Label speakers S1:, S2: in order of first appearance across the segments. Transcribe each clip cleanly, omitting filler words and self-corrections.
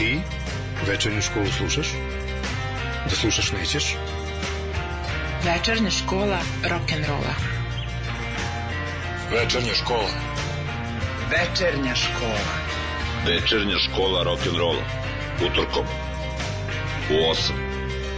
S1: Ti večernju školu slušaš? Da slušaš nećeš?
S2: Večernja škola rock'n'rolla.
S1: Večernja škola.
S2: Večernja škola.
S3: Večernja škola rock'n'rolla. Utorkom u 8.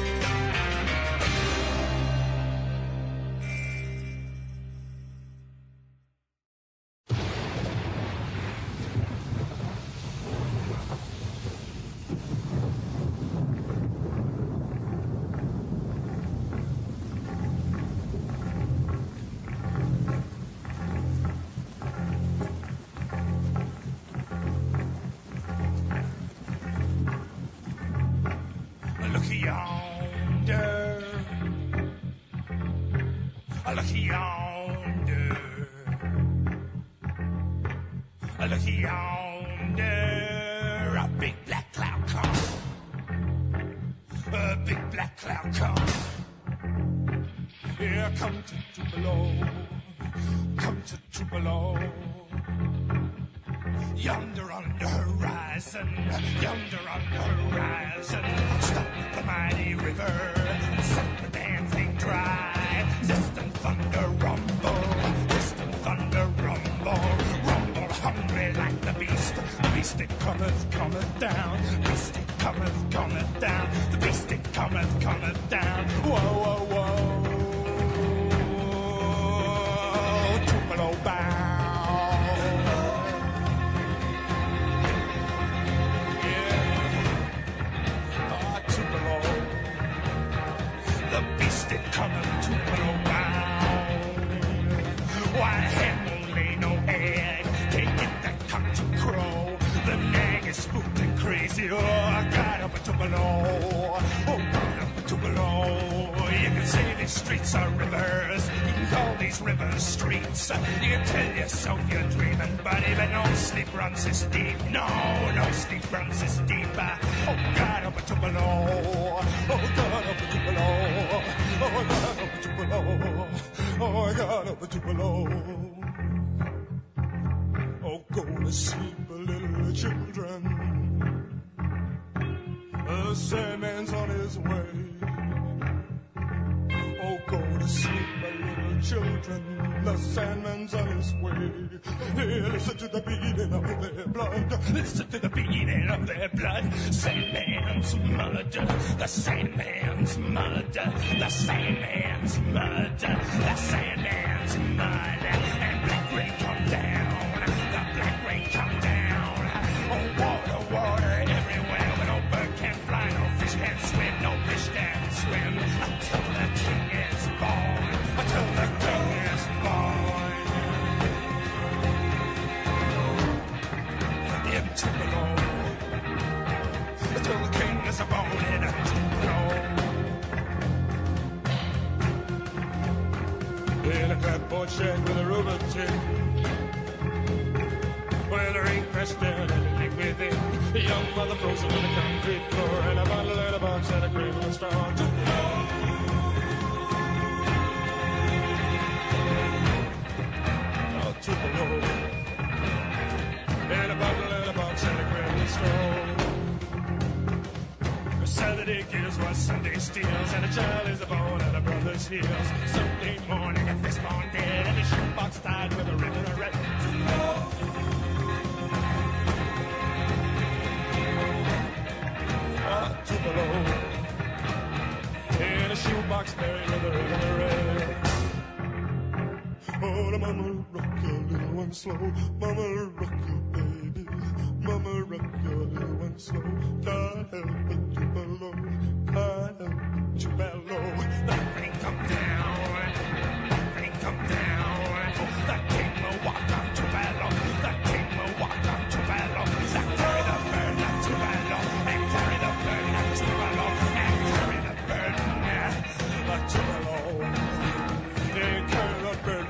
S4: Listen to the beating of their blood. Sandman's murder. The Sandman's murder. The Sandman's murder. The Sandman's murder. And black rain come down. The black rain come down. Oh, water, water everywhere. But no bird can fly, no fish can swim, no fish can swim. Until the king is born. Until the king is born. Tupelo, until the king is born in Tupelo. In a clapboard shed with a rubber tip, where the rain crashed down and it leaked within. A young mother frozen on the concrete floor, and a bottle and a box and a cradle and straw. Tupelo. Oh, Tupelo. And a bottle and a box and a cradle stone. Saturday gives what Sunday steals, and a child is born at a brother's heels. Sunday morning at this born dead, and a shoebox tied with a ribbon of red. Tupelo. In a shoebox buried with a ribbon of red. Oh, the mama rock your little one slow, mama rock your baby, mama rock your little one slow. Can't help but to below, can't help but to below. The rain come down, the rain come down. The king will walk on to bellow, the king will walk on to bellow. That carry the burden to bellow, and carry the burden to bellow, and carry the burden to bellow. And carry the burden.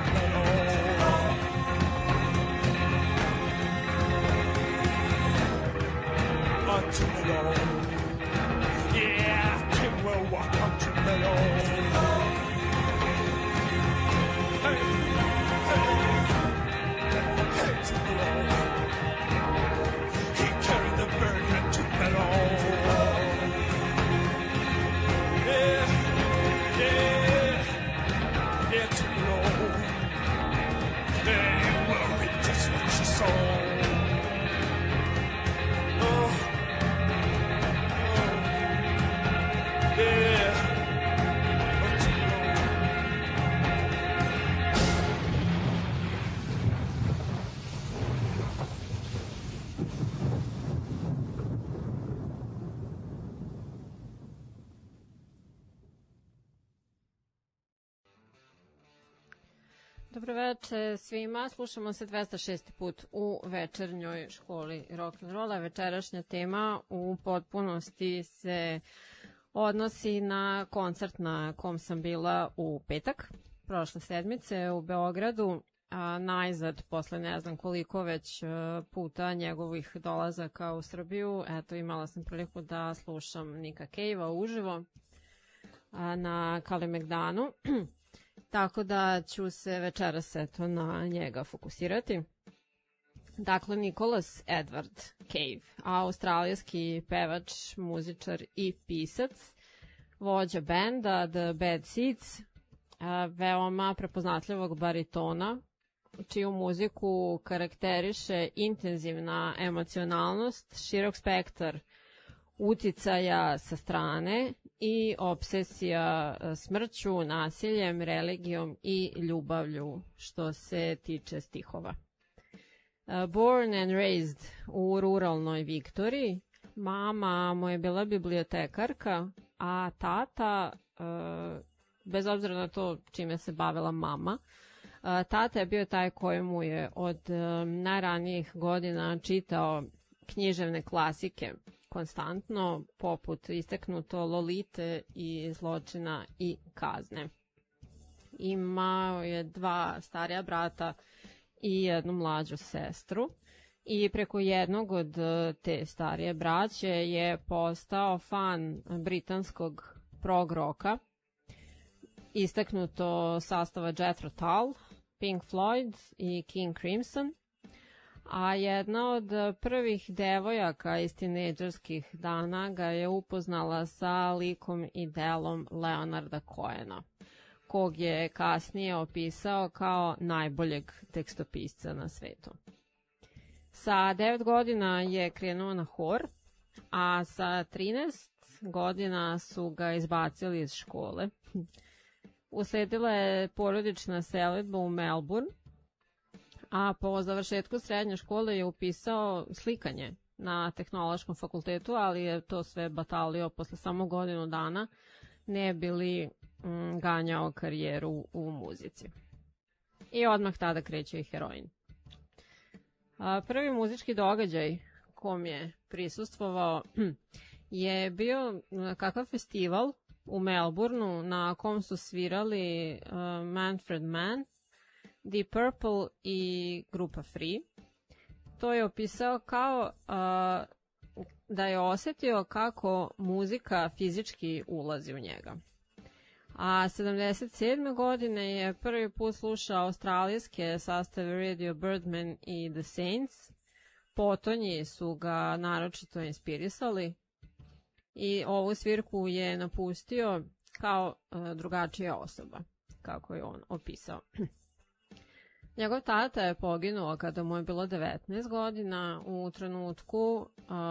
S4: Tupelo. Yeah, king will walk on Tupelo. Hey, hey, hey, Tupelo. He carried the burden of Tupelo.
S5: Dobro večer svima, slušamo se 206. put u večernjoj školi rock'n'rolla. Večerašnja tema u potpunosti se odnosi na koncert na kom sam bila u petak prošle sedmice u Beogradu, a najzad posle ne znam koliko već puta njegovih dolazaka u Srbiju. Eto, imala sam priliku da slušam Nika Cave-a uživo na Kalemegdanu. Tako da ću se večeras eto na njega fokusirati. Dakle, Nicholas Edward Cave, australijski pevač, muzičar i pisac, vođa benda The Bad Seeds, veoma prepoznatljivog baritona, čiju muziku karakteriše intenzivna emocionalnost, širok spektar uticaja sa strane i obsesija smrću, nasiljem, religijom i ljubavlju što se tiče stihova. Born and raised u ruralnoj Viktoriji, mama mu je bila bibliotekarka, a tata, bez obzira na to čime se bavila mama, tata je bio taj koji mu je od najranijih godina čitao književne klasike konstantno, poput istaknuto Lolite i Zločina i kazne. Imao je 2 starija brata i jednu mlađu sestru i preko jednog od te starije braće je postao fan britanskog prog roka, istaknuto sastava Jethro Tull, Pink Floyd i King Crimson, a jedna od prvih devojaka iz tinejdžerskih dana ga je upoznala sa likom i delom Leonarda Cohena, kog je kasnije opisao kao najboljeg tekstopisca na svetu. Sa 9 godina je krenuo na hor, a sa 13 godina su ga izbacili iz škole. Usledila je porodična selidba u Melbourne, a po završetku srednje škole je upisao slikanje na Tehnološkom fakultetu, ali je to sve batalio posle samo godinu dana, ne bi li ganjao karijeru u muzici. I odmah tada kreće i heroin. Prvi muzički događaj kom je prisustvovao je bio kakav festival u Melbourneu na kom su svirali Manfred Mann, Deep Purple i grupa Free. To je opisao kao da je osetio kako muzika fizički ulazi u njega. A 77. godine je prvi put slušao australijske sastave Radio Birdman i The Saints. Potonji su ga naročito inspirisali i ovu svirku je napustio kao drugačija osoba, kako je on opisao. Njegov tata je poginuo kada mu je bilo 19 godina u trenutku,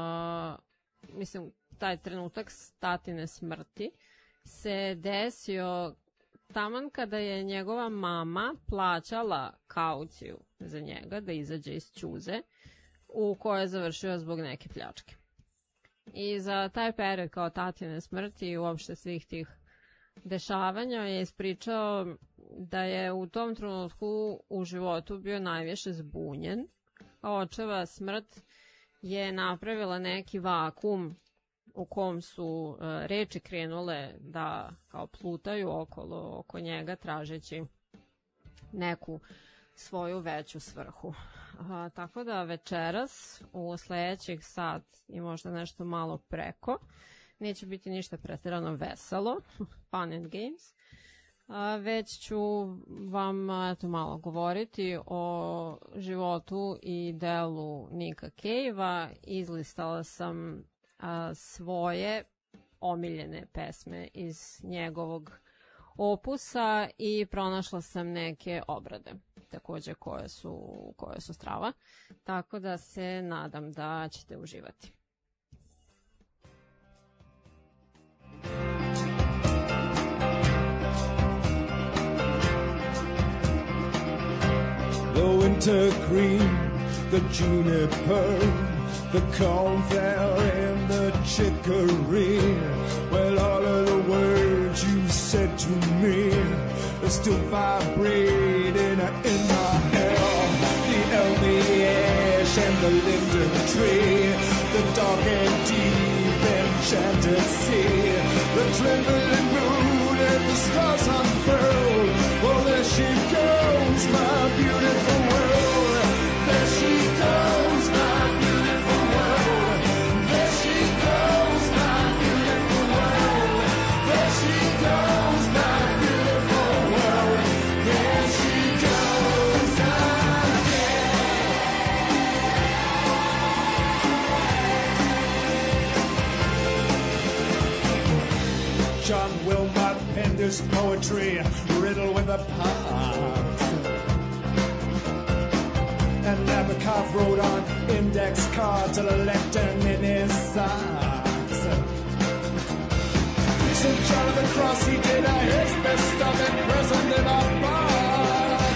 S5: taj trenutak tatine smrti se desio taman kada je njegova mama plaćala kauciju za njega da izađe iz ćuze u kojoj je završio zbog neke pljačke. I za taj period kao tatine smrti i uopšte svih tih dešavanja je ispričao da je u tom trenutku u životu bio najviše zbunjen. Očeva smrt je napravila neki vakum u kom su reči krenule da kao plutaju oko njega tražeći neku svoju veću svrhu. Tako da večeras u sledećih sat i možda nešto malo preko neće biti ništa preterano veselo, fun and games, već ću vam malo govoriti o životu i delu Nika Cave-a. Izlistala sam svoje omiljene pesme iz njegovog opusa i pronašla sam neke obrade, takođe koje su strava, tako da se nadam da ćete uživati.
S4: The winter green, the juniper, the cornflower and the chicory. Well, all of the words you said to me still vibrating in my hair. The elmy ash and the linden tree, the dark and deep enchanted sea, the trembling moon and the stars unfurled. Oh, there she goes, my beautiful world. There she goes, my beautiful world. There she goes, my beautiful world. There she goes, my beautiful world. There she goes again. John Wilmot penned his poetry, riddled with a parts. And Nabokov wrote on index cards a lectern in his socks. St. John of the Cross, he did his best stuff at present in a box.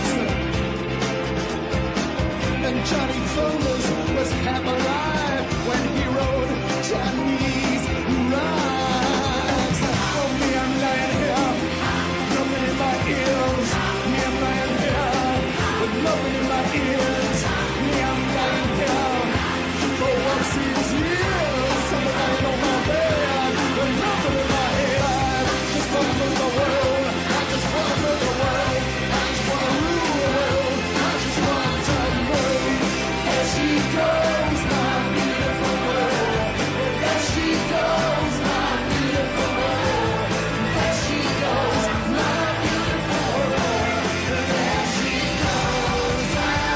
S4: And Johnny Thunders was half alive when he wrote Chinese rhymes. Oh, me, I'm lying here, nothing in my ears. Me, I'm lying here, with nothing in my ears. Me, I'm lying here, for 1 years. Something lying on my bed, with nothing in my head. Just wanna move the world, I just wanna move the world. I just wanna rule the world, I just wanna turn the world. There she goes, my beautiful world. There she goes, my beautiful world. There she goes, my beautiful world. There she goes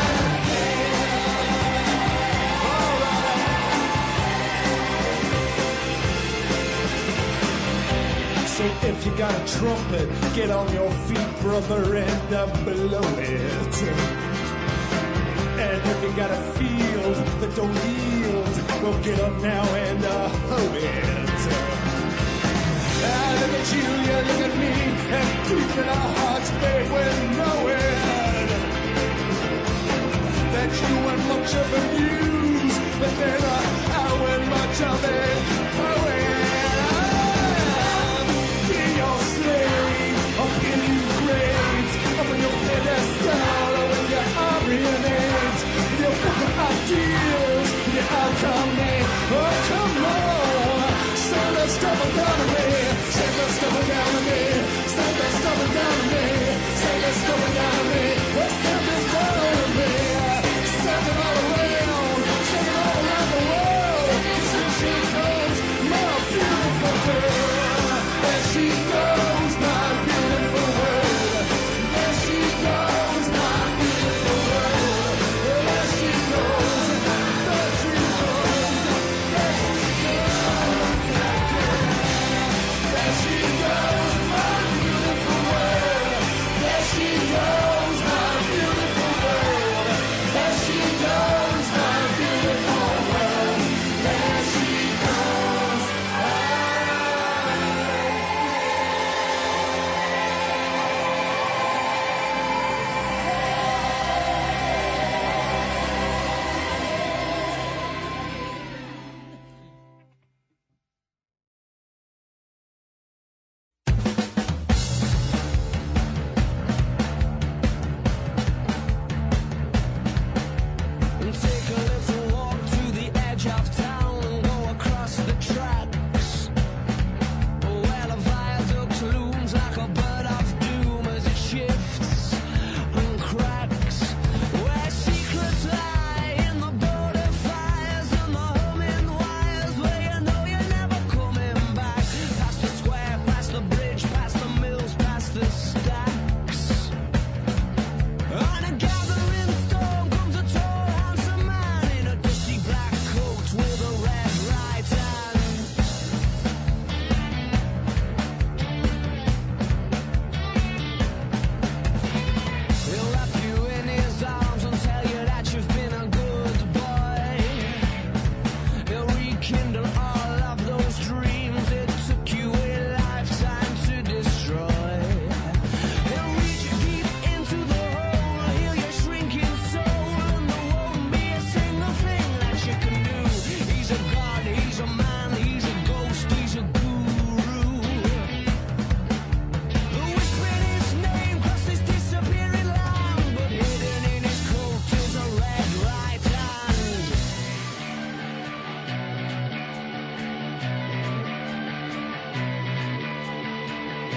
S4: again. So if you got a trumpet, get on your feet, brother, and blow it. And if you got a field that don't yield, well, get up now and hoe it. Look at you look at me, and deep in our hearts, babe, we're knowing that you weren't much of a news, but then I weren't much of a poet. Be your slave, up in your grades, up in your pedestal, with your Aryan aids, with your book of ideals, with your alchemy. Oh, come on, send the stuff down to me, send the stuff down to me, send the stuff down to me, send the stuff down to me, send this down to me, send it all around, send it all around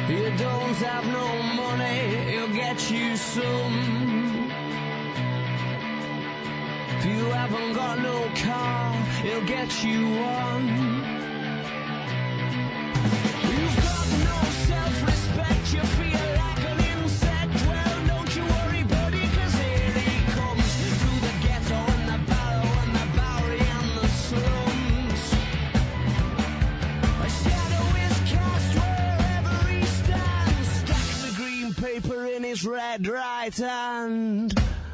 S6: You don't have no money, he'll get you some. If you haven't got no car, he'll get you one. You've got no self-respect, you feel like an insect. Well, don't you worry, buddy, 'cause here he comes through the ghetto and the barrow and the Bowery and the slums. A shadow is cast wherever he stands, stacks of green paper in his red right hand.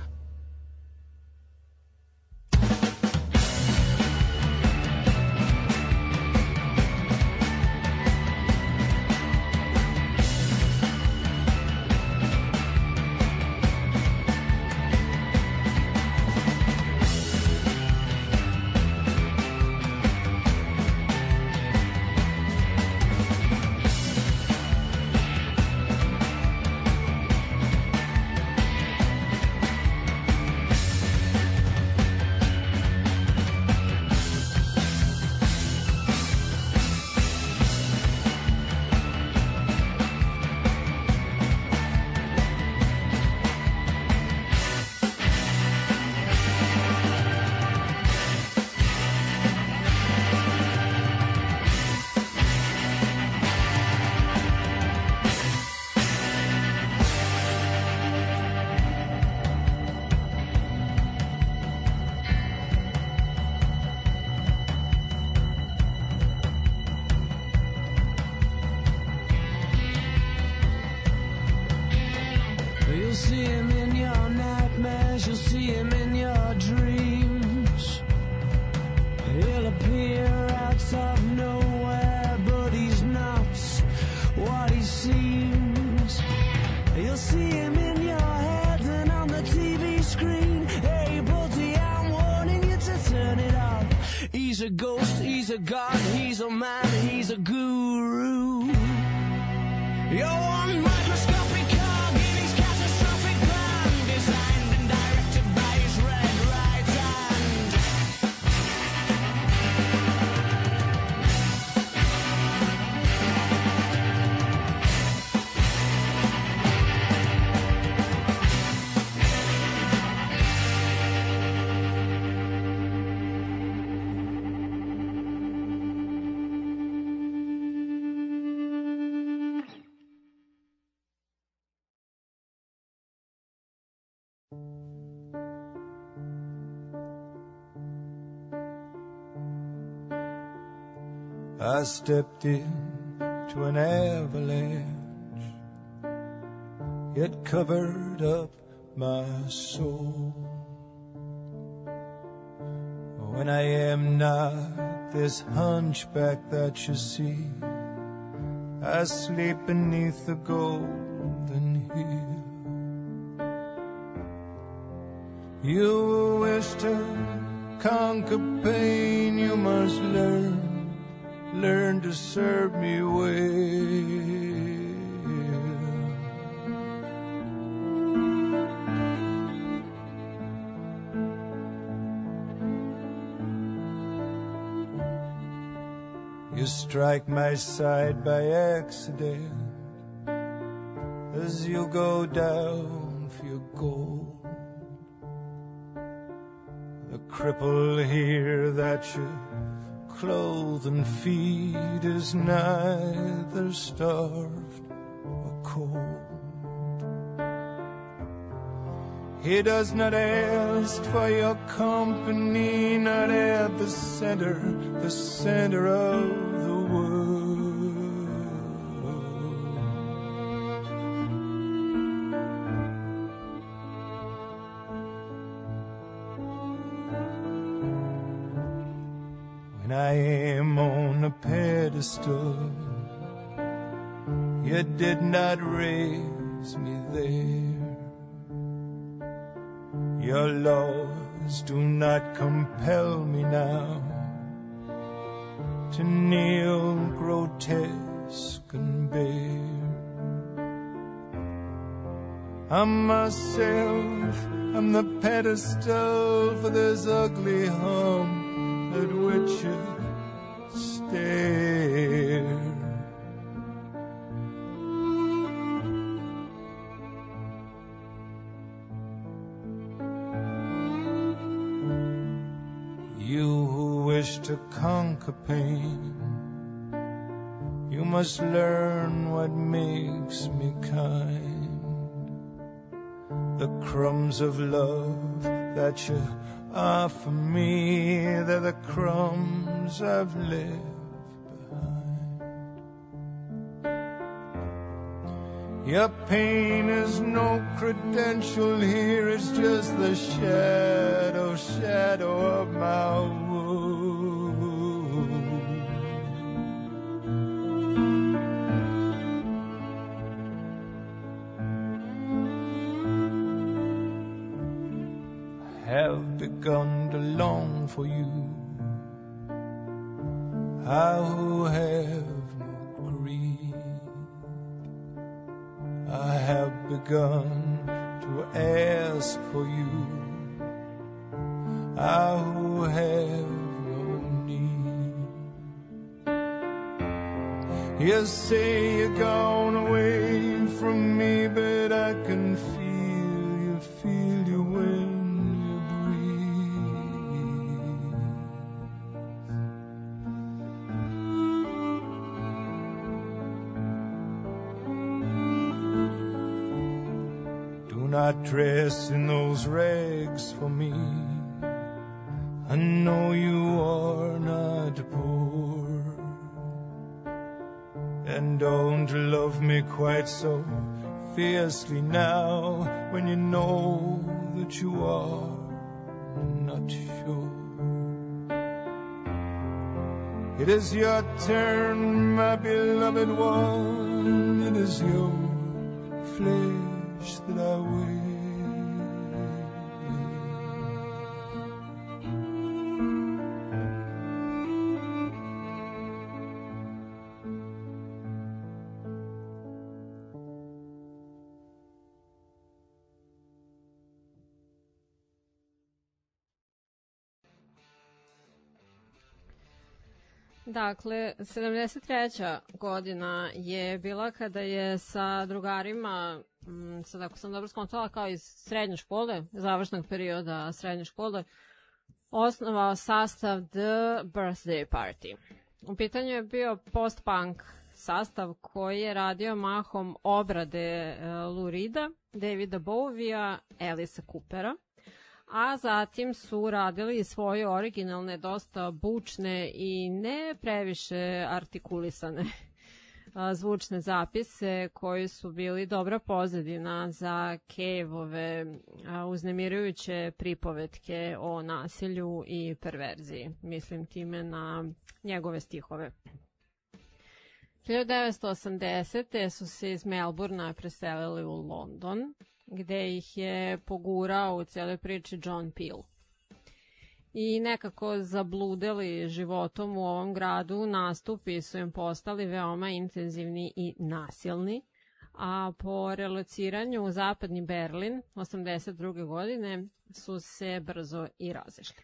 S6: You'll see him in your nightmares, you'll see him in your dreams. He'll appear out of nowhere, but he's not what he seems. You'll see him in your head and on the TV screen. Hey buddy, I'm warning you to turn it off. He's a ghost, he's a god, he's a man, he's a guru. You're one microscopic cog in his catastrophic plan, designed and directed by his red right hand.
S4: I stepped into an avalanche. It covered up my soul. When I am not this hunchback that you see, I sleep beneath the golden hill. You wish to conquer pain, you must learn to serve me well. You strike my side by accident as you go down for your gold. The cripple here that you clothe and feed is neither starved or cold. He does not ask for your company, not at the center of the world. When I am on a pedestal, you did not raise me there. Your laws do not compel me now to kneel grotesque and bare. I'm myself, I'm the pedestal for this ugly hump at which you stare.
S7: wish to conquer pain, you must learn what makes me kind. The crumbs of love that you offer me, they're the crumbs I've left behind. Your pain is no credential here, it's just the shadow of my wound. I have begun to long for you, I who have no greed. I have begun to ask for you, I who have no need. You say you're gone away from me, but I can feel you when you breathe. Do not dress in those rags for me, I know you are not poor. And don't love me quite so fiercely now, when you know that you are not sure. It is your turn, my beloved one, it is your flesh that I wear.
S5: Dakle, 73. godina je bila kada je sa drugarima, sad ako sam dobro skontala, kao iz srednje škole, završnog perioda srednje škole, osnovao sastav The Birthday Party. U pitanju je bio post-punk sastav koji je radio mahom obrade Lou Reeda, Davida Bowiea, Alice Coopera, a zatim su radili svoje originalne, dosta bučne i ne previše artikulisane zvučne zapise koji su bili dobra pozadina za Cave-ove uznemirujuće pripovetke o nasilju i perverziji. Mislim time na njegove stihove. 1980. su se iz Melbourna preselili u London, gde ih je pogurao u cijeloj priči John Peel. I nekako zabludeli životom u ovom gradu, nastupi su im postali veoma intenzivni i nasilni, a po relociranju u zapadni Berlin 1982. godine su se brzo i razišli.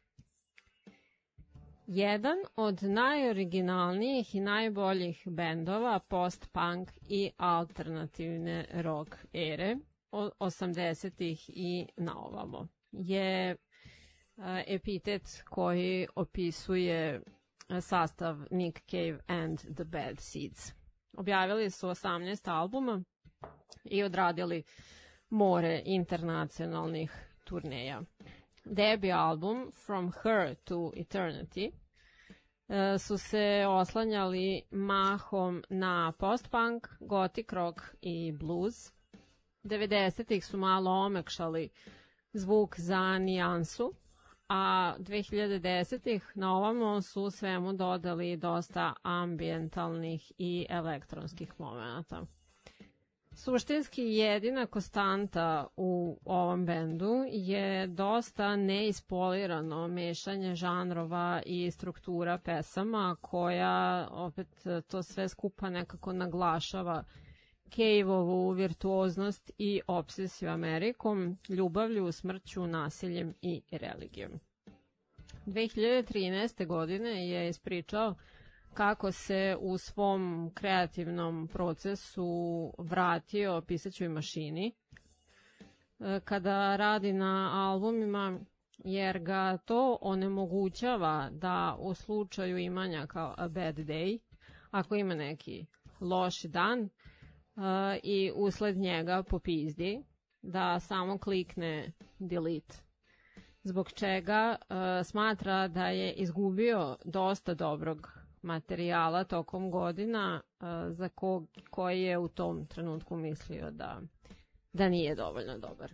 S5: Jedan od najoriginalnijih i najboljih bendova post-punk i alternativne rock ere od 80-ih i naovamo je epitet koji opisuje sastav Nick Cave and the Bad Seeds. Objavili su 18 albuma i odradili more internacionalnih turneja. Debi album From Her to Eternity su se oslanjali mahom na post-punk, gothic rock i blues. 90-ih su malo omekšali zvuk za nijansu, a 2010-ih na ovamo su svemu dodali dosta ambijentalnih i elektronskih momenata. Suštinski jedina konstanta u ovom bendu je dosta neispolirano mešanje žanrova i struktura pesama koja opet to sve skupa nekako naglašava Cave-ovu virtuoznost i obsesiju Amerikom, ljubavlju, smrću, nasiljem i religijom. 2013. godine je ispričao kako se u svom kreativnom procesu vratio pisaćoj mašini. Kada radi na albumima, jer ga to onemogućava da u slučaju imanja kao a bad day, ako ima neki loši dan i usled njega popizdi, da samo klikne delete. Zbog čega smatra da je izgubio dosta dobrog materijala tokom godina za koji je u tom trenutku mislio da nije dovoljno dobar.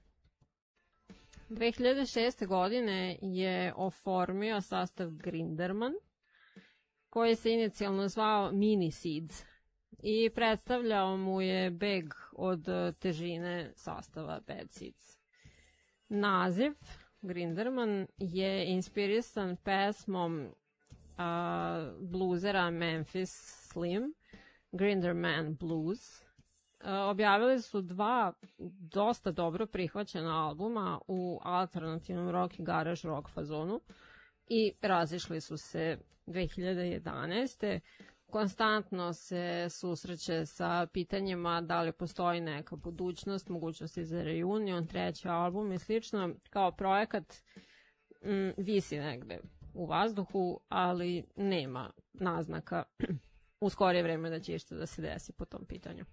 S5: 2006. godine je oformio sastav Grinderman, koji se inicijalno zvao Mini Seeds i predstavljao mu je beg od težine sastava Bad Seeds. Naziv Grinderman je inspirisan pesmom bluzera Memphis Slim, Grinderman Blues. Objavili su 2 dosta dobro prihvaćena albuma u alternativnom rock i garage rock fazonu i razišli su se 2011. Konstantno se susreće sa pitanjima da li postoji neka budućnost, mogućnosti za reunion, 3. album i slično. Kao projekat visi negde u vazduhu, ali nema naznaka u skorije vreme da će išta da se desi po tom pitanju.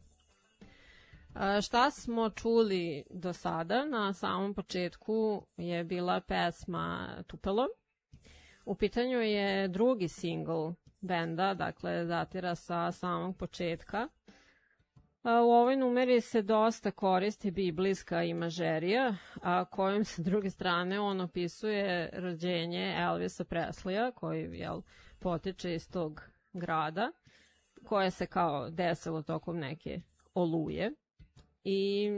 S5: Šta smo čuli do sada? Na samom početku je bila pesma Tupelo. U pitanju je drugi singl benda, dakle datira sa samog početka. U ovoj numeri se dosta koristi biblijska imažerija, a kojom sa druge strane on opisuje rođenje Elvisa Presleya, koji potiče iz tog grada, koje se kao desilo tokom neke oluje. I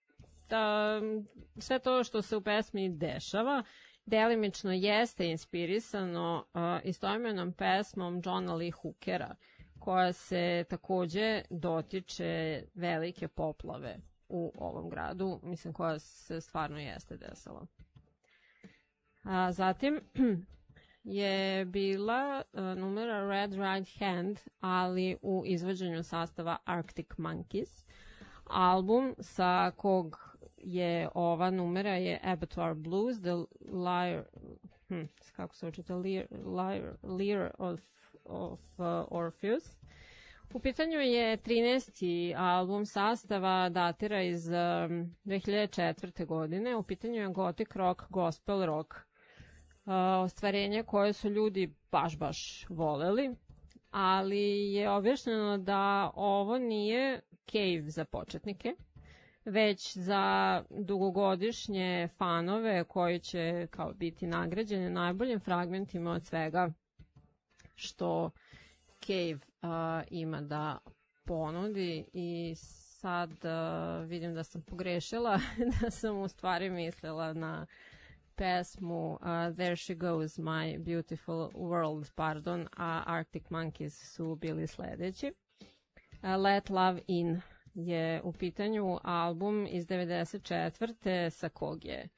S5: sve to što se u pesmi dešava delimično jeste inspirisano istoimenom pesmom Johna Lee Hookera, koja se takođe dotiče velike poplave u ovom gradu, mislim koja se stvarno jeste desila. Zatim je bila numera Red Right Hand, ali u izvođenju sastava Arctic Monkeys. Album sa kog je ova numera je Abattoir Blues, The Lyre, kako se učite, Lyre of Orpheus. U pitanju je 13. album sastava, datira iz 2004. godine. U pitanju je gothic rock, gospel rock, ostvarenje koje su ljudi baš voleli, ali je objašnjeno da ovo nije Cave za početnike, već za dugogodišnje fanove koji će kao biti nagrađeni najboljim fragmentima od svega što Cave ima da ponudi. I sad vidim da sam pogrešila, da sam u stvari mislila na pesmu There She Goes My Beautiful World, a Arctic Monkeys su bili sledeći. Let Love In je u pitanju, album iz 94. sa kog je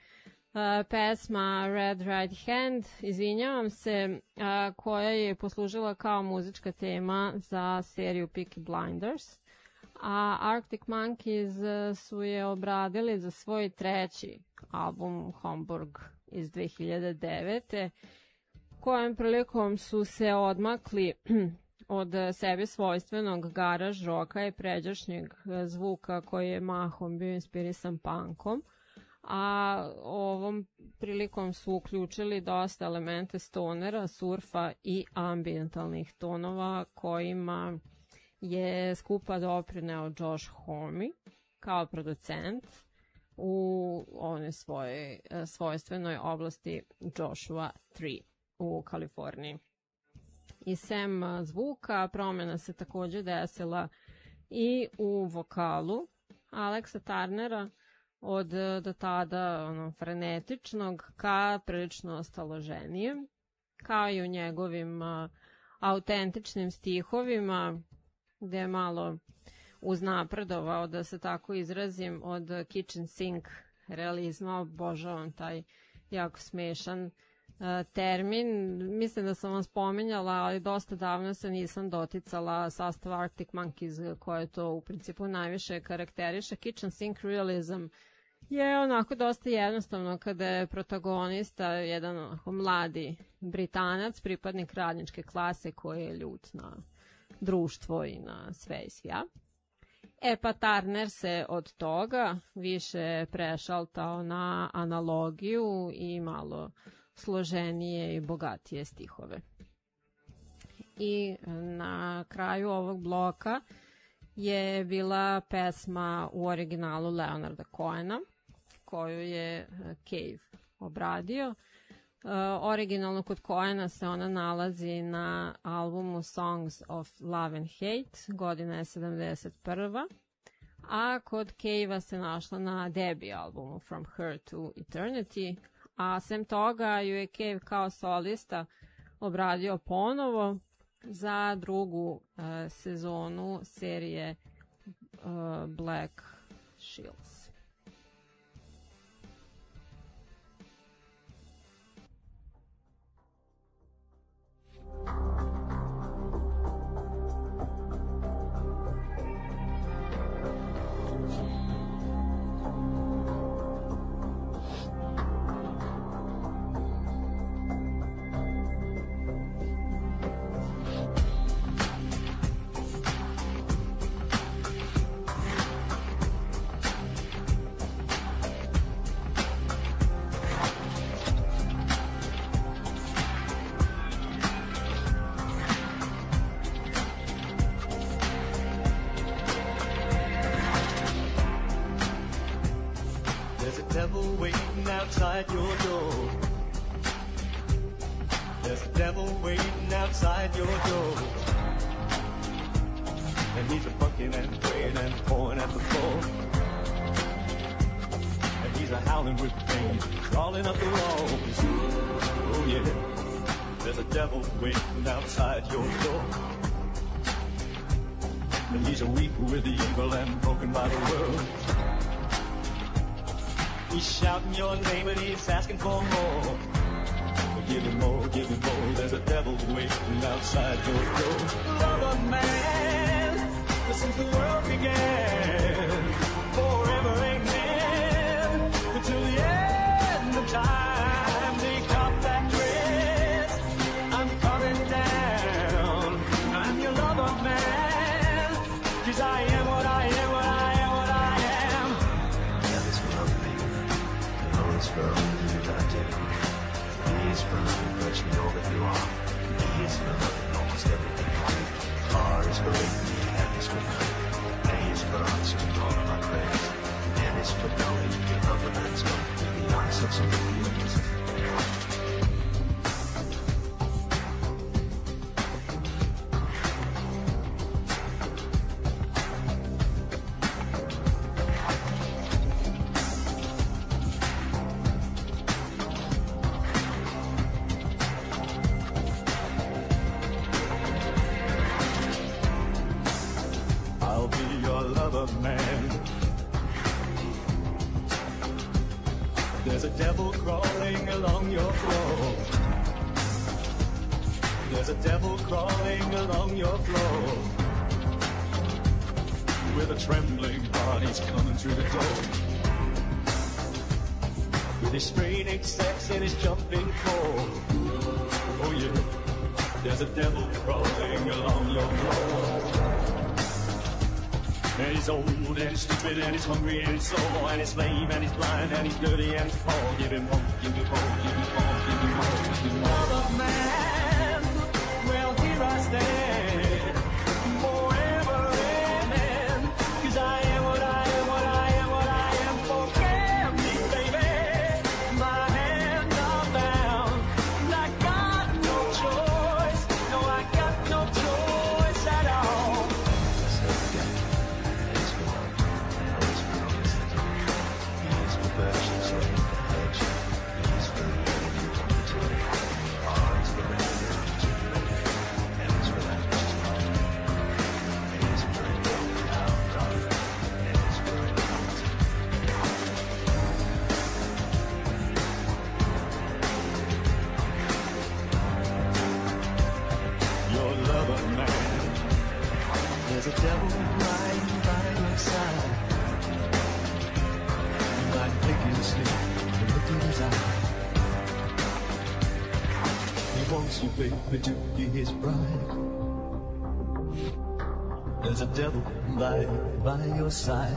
S5: pesma Red Right Hand, izvinjavam se, koja je poslužila kao muzička tema za seriju Peaky Blinders, a Arctic Monkeys su je obradili za svoj 3. album Homburg iz 2009. Kojem prilikom su se odmakli od sebi svojstvenog garaž roka i pređašnjeg zvuka koji je mahom bio inspirisan punkom, a ovom prilikom su uključili dosta elemente stonera, surfa i ambientalnih tonova kojima je skupa doprineo Josh Homme kao producent u onoj svojoj svojstvenoj oblasti Joshua Tree u Kaliforniji. I sem zvuka, promjena se takođe desila i u vokalu Alexa Turnera od do tada frenetičnog ka prilično staloženijem, kao i u njegovim autentičnim stihovima, gde je malo uznapredovao, da se tako izrazim, od kitchen sink realizma. Obožavam taj jako smešan termin. Mislim da sam vam spominjala, ali dosta davno se nisam doticala sastav Arctic Monkeys, koje to u principu najviše karakteriše. Kitchen sink realism je onako dosta jednostavno kada je protagonista jedan onako mladi Britanac, pripadnik radničke klase koji je ljut na društvo i na sve i svja. Pa Turner se od toga više prešaltao na analogiju i malo složenije i bogatije stihove. I na kraju ovog bloka je bila pesma u originalu Leonarda Cohena, koju je Cave obradio. Originalno kod Cohena se ona nalazi na albumu Songs of Love and Hate, godina je 71. A kod Cave-a se našla na debut albumu From Her to Eternity, a sem toga ju je Cave kao solista obradio ponovo za drugu sezonu serije Black Shields.
S8: Outside your door, there's a devil waiting outside your door, and he's a bucking and praying and pouring at the floor, and he's a howling with pain, crawling up the walls. Oh yeah, there's a devil waiting outside your door, and he's a weak with the evil and broken by the world. He's shouting your name and he's asking for more. Give him more, give him more. There's a devil waiting outside your door. Love a man since the world began. Forever, amen. Until the end of time. Take off that dress. I'm coming down. I'm your lover man. 'Cause I am what I am, what I am, what I am.
S9: Yeah, this will love me. It's for all that I do. He is for loving virtually all that you are. He is for loving almost everything you do. R is for me, and is for me. A is for answering all of my prayers. N is for knowing your love and that's going to be the answer to the news.
S8: There's a devil crawling along your floor. There's a devil crawling along your floor. With a trembling heart he's coming through the door. With his straining sex and his jumping core. Oh yeah, there's a devil crawling along your floor. And he's old and he's stupid and he's hungry and he's sore and he's lame and he's blind and he's dirty and he's poor. Give him more, give him more, give him more, give him more, give him more. Love man, well here I stand, forever amen. 'Cause I am what I am, what I am, what I am. Forgive me, baby, my hands are bound. And I got no choice, no I got no choice at all. There's a devil lying by your side. You might baby, to be his bride. There's a devil by your side.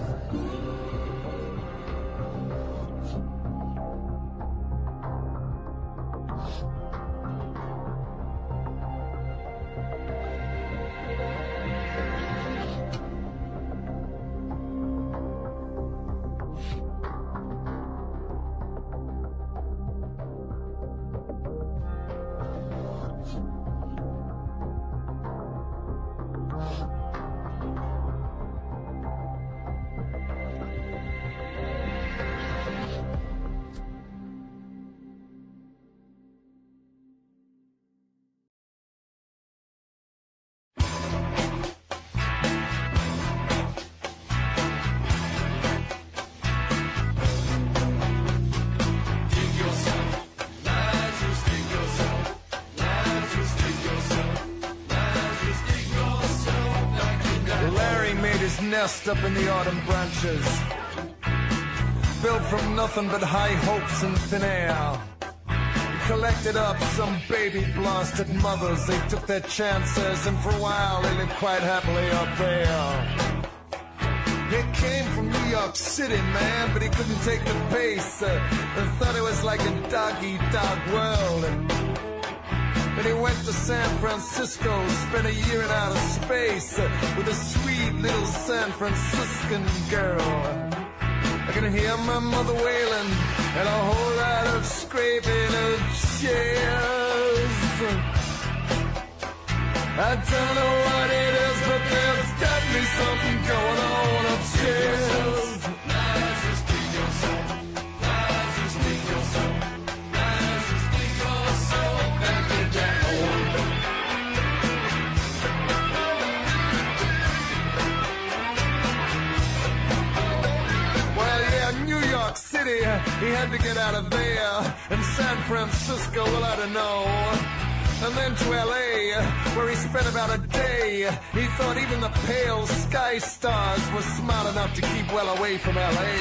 S7: Nest up in the autumn branches, built from nothing but high hopes and thin air. He collected up some baby blasted mothers. They took their chances, and for a while they lived quite happily up there. He came from New York City, man, but he couldn't take the pace, and thought it was like a dog-eat-dog world. Then he went to San Francisco, spent a year in outer space with a sweet little San Franciscan girl. I can hear my mother wailing and a whole lot of scraping of chairs. I don't know what it is, but there's definitely something going on upstairs. City, he had to get out of there. In San Francisco, well, I don't know. And then to LA, where he spent about a day. He thought even the pale sky stars were smart enough to keep well away from LA.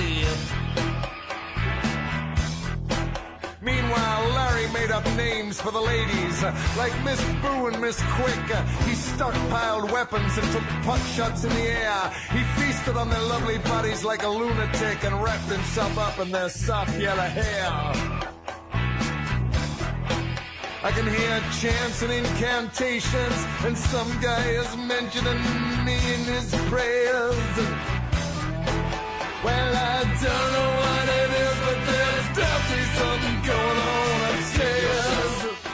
S7: Meanwhile, Larry made up names for the ladies, like Miss Boo and Miss Quick. He stockpiled weapons and took pot shots in the air. He feasted on their lovely bodies like a lunatic and wrapped himself up in their soft yellow hair. I can hear chants and incantations, and some guy is mentioning me in his prayers. Well, I don't know what it is, but there's definitely something going on upstairs.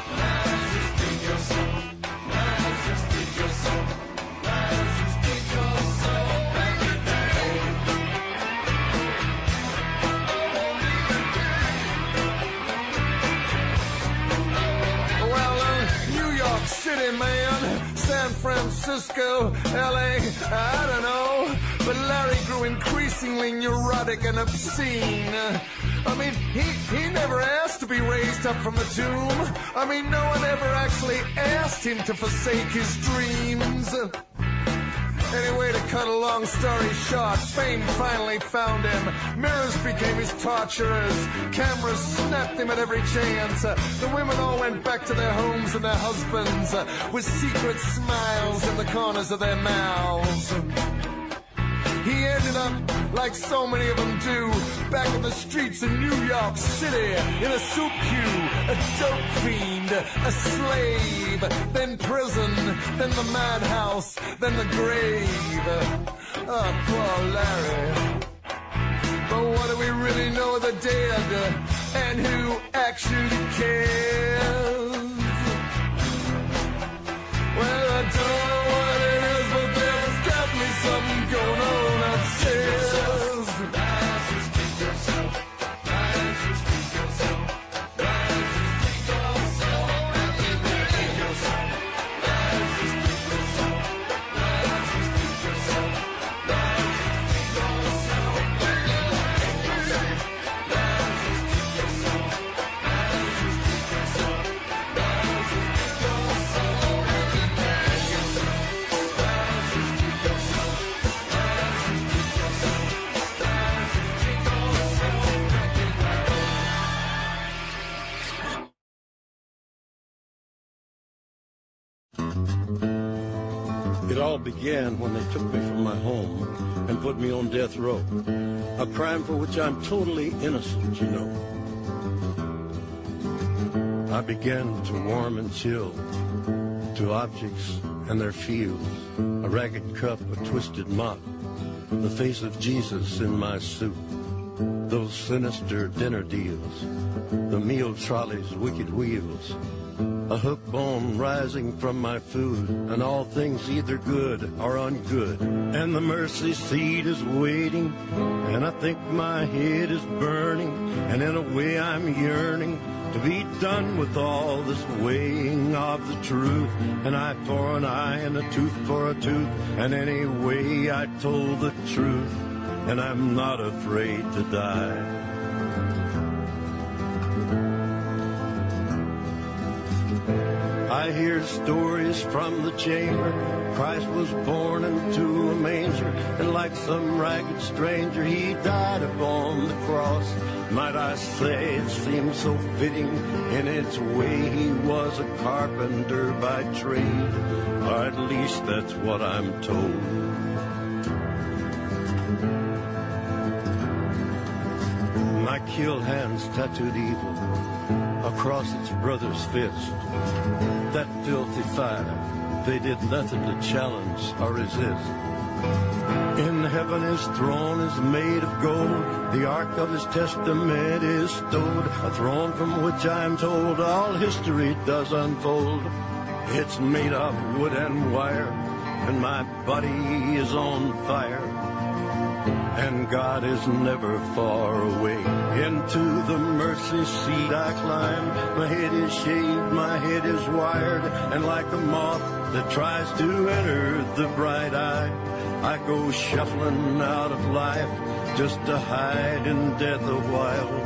S7: Well, New York City, man, San Francisco, LA, I don't know. But Larry grew increasingly neurotic and obscene. I mean, he never asked to be raised up from the tomb. I mean, no one ever actually asked him to forsake his dreams. Anyway, to cut a long story short, fame finally found him. Mirrors became his torturers. Cameras snapped him at every chance. The women all went back to their homes and their husbands with secret smiles in the corners of their mouths. He ended up, like so many of them do, back in the streets of New York City, in a soup queue, a dope fiend, a slave, then prison, then the madhouse, then the grave. Oh, poor Larry. But what do we really know of the dead, and who actually cares? Well, I don't know what it is, but there's definitely something going on upstairs.
S10: It all began when they took me from my home and put me on death row, a crime for which I'm totally innocent, you know. I began to warm and chill to objects and their feels, a ragged cup, a twisted mop, the face of Jesus in my suit, those sinister dinner deals, the meal trolley's wicked wheels, a hook bone rising from my food, and all things either good or ungood. And the mercy seat is waiting, and I think my head is burning, and in a way I'm yearning to be done with all this weighing of the truth. An eye for an eye and a tooth for a tooth, and anyway I told the truth, and I'm not afraid to die. I hear stories from the chamber. Christ was born into a manger, and like some ragged stranger, he died upon the cross. Might I say it seems so fitting in its way. He was a carpenter by trade, or at least that's what I'm told. My kill hands tattooed evil across its brother's fist. That filthy fire, they did nothing to challenge or resist. In heaven his throne is made of gold, the ark of his testament is stowed, a throne from which I'm told all history does unfold. It's made of wood and wire, and my body is on fire, and God is never far away. Into the mercy seat I climb, my head is shaved, my head is wired, and like a moth that tries to enter the bright eye, I go shuffling out of life just to hide in death a while.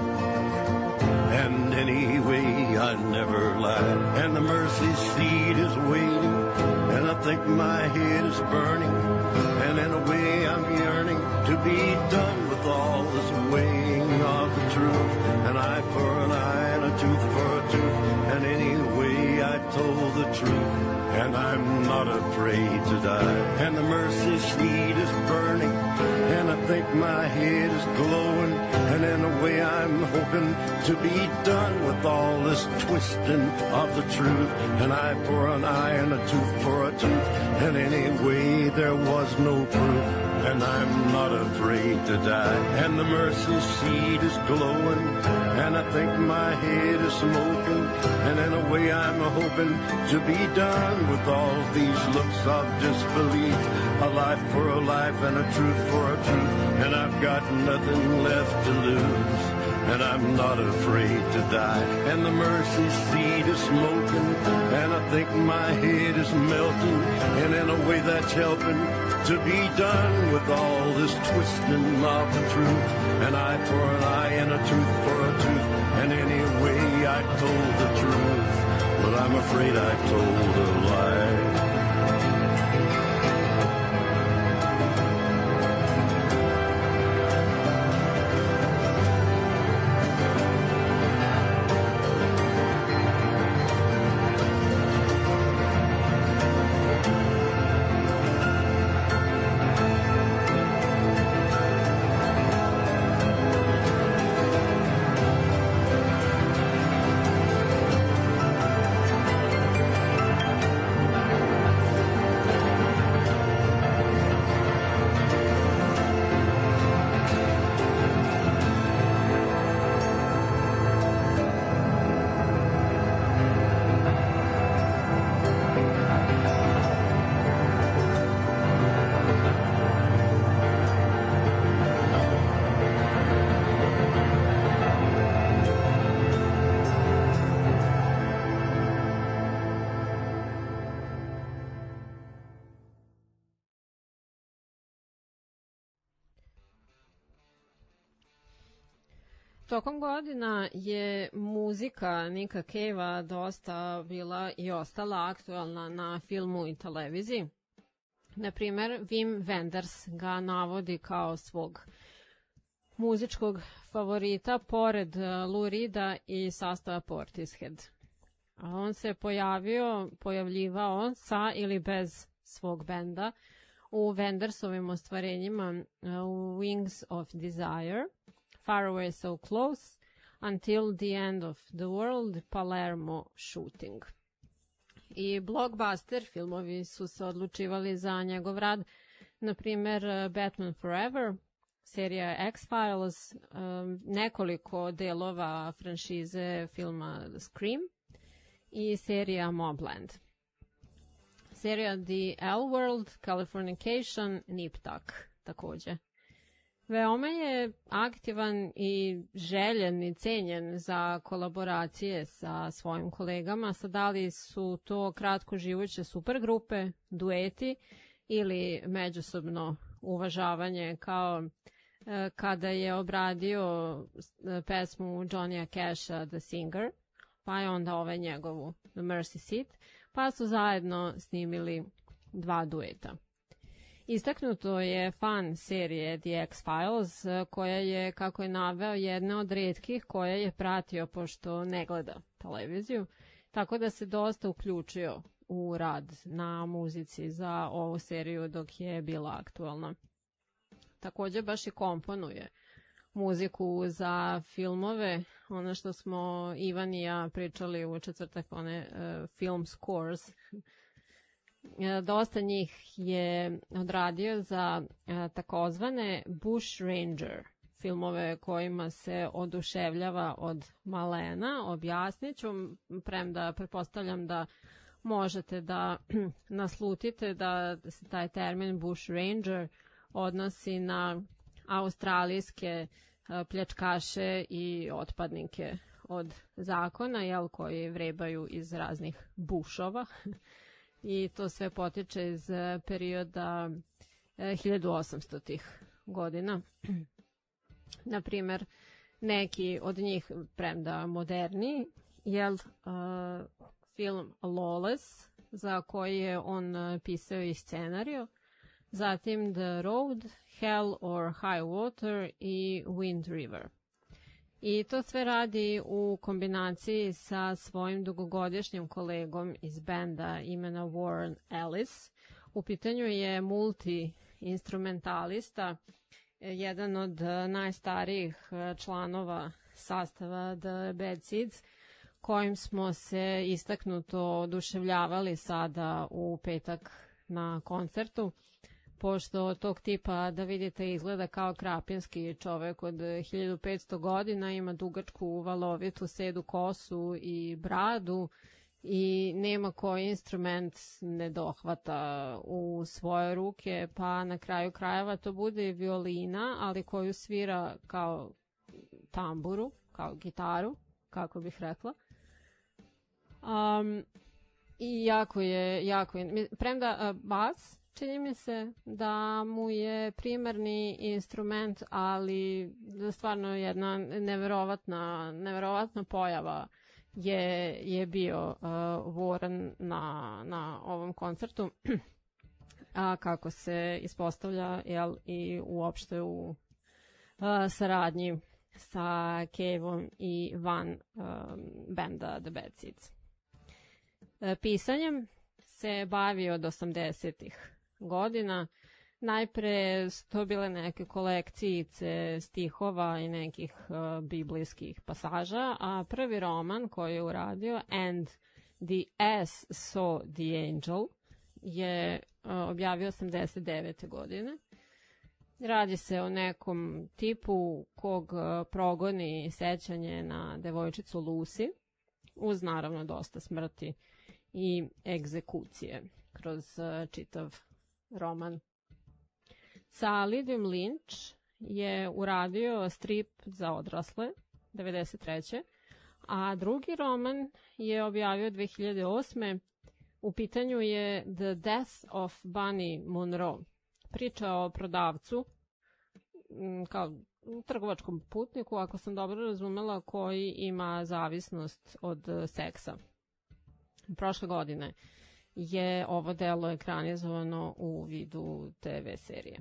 S10: And anyway, I never lied, and the mercy seat is waiting, and I think my head is burning, and in a way I'm yearning to be done with all this weighing of the truth. An eye for an eye and a tooth for a tooth, and anyway I told the truth, and I'm not afraid to die. And the mercy seat is burning, and I think my head is glowing, and in a way I'm hoping to be done with all this twisting of the truth. An eye for an eye and a tooth for a tooth, and anyway there was no proof, and I'm not afraid to die. And the mercy seat is glowing, and I think my head is smoking, and in a way I'm hoping to be done with all these looks of disbelief. A life for a life and a truth for a truth, and I've got nothing left to lose, and I'm not afraid to die. And the mercy seat is smoking, and I think my head is melting, and in a way that's helping to be done with all this twisting of the truth. An eye for an eye and a tooth for a tooth, and anyway I told the truth, but I'm afraid I told a lie.
S5: Tokom godina je muzika Nika Cave-a dosta bila i ostala aktualna na filmu i televiziji. Naprimer, Wim Wenders ga navodi kao svog muzičkog favorita pored Lou Reeda i sastava Portishead. A on se pojavljivao sa ili bez svog benda u Wendersovim ostvarenjima Wings of Desire, Far Away So Close, Until the End of the World, Palermo Shooting. I blockbuster filmovi su se odlučivali za njegov rad, na primer Batman Forever, serija X-Files, nekoliko delova franšize filma Scream i serija Mobland. Serija The L World, Californication, Nip Tuck takođe. Veoma je aktivan i željen i cenjen za kolaboracije sa svojim kolegama, sad da li su to kratko živuće supergrupe, dueti ili međusobno uvažavanje, kao kada je obradio pesmu Johnnya Casha The Singer, pa je onda ovaj njegovu The Mercy Seat, pa su zajedno snimili 2 dueta. Istaknuto je fan serije The X-Files, koja je, kako je naveo, jedna od retkih koja je pratio pošto ne gleda televiziju, tako da se dosta uključio u rad na muzici za ovu seriju dok je bila aktualna. Takođe baš i komponuje muziku za filmove, ono što smo Ivan i ja pričali u četvrtak, one film scores. Dosta njih je odradio za takozvane Bush Ranger filmove kojima se oduševljava od malena. Objasnit ću, premda pretpostavljam da možete da naslutite da se taj termin Bush Ranger odnosi na australijske pljačkaše i otpadnike od zakona, koji vrebaju iz raznih bušova. I to sve potiče iz perioda 1800-ih godina. Naprimer, neki od njih, premda moderni, film Lawless, za koji je on pisao i scenario, zatim The Road, Hell or High Water i Wind River. I to sve radi u kombinaciji sa svojim dugogodišnjim kolegom iz benda imena Warren Ellis. U pitanju je multi-instrumentalista, jedan od najstarijih članova sastava The Bad Seeds, kojim smo se istaknuto oduševljavali sada u petak na koncertu, pošto tog tipa, da vidite, izgleda kao krapinski čovek od 1500 godina, ima dugačku valovitu sedu kosu i bradu i nema koji instrument ne dohvata u svoje ruke, pa na kraju krajeva to bude violina, ali koju svira kao tamburu, kao gitaru, kako bih rekla. I jako je, premda bas, čini mi se da mu je primarni instrument, ali stvarno jedna neverovatna pojava je bio Warren na ovom koncertu, a kako se ispostavlja i uopšte u saradnji sa Caveom i Van benda The Bad Seeds. Pisanjem se bavio od 80-ih godina. Najpre su to bile neke kolekcijice stihova i nekih biblijskih pasaža, a prvi roman koji je uradio, And the Ass Saw the Angel, je objavio 89. godine. Radi se o nekom tipu kog progoni sećanje na devojčicu Lucy, uz naravno dosta smrti i egzekucije kroz čitav roman. Sa Lydiom Lynch je uradio strip za odrasle 93. a drugi roman je objavio 2008. U pitanju je The Death of Bunny Monroe. Priča o prodavcu, kao trgovačkom putniku, ako sam dobro razumela, koji ima zavisnost od seksa. Prošle godine je ovo delo ekranizovano u vidu TV serije.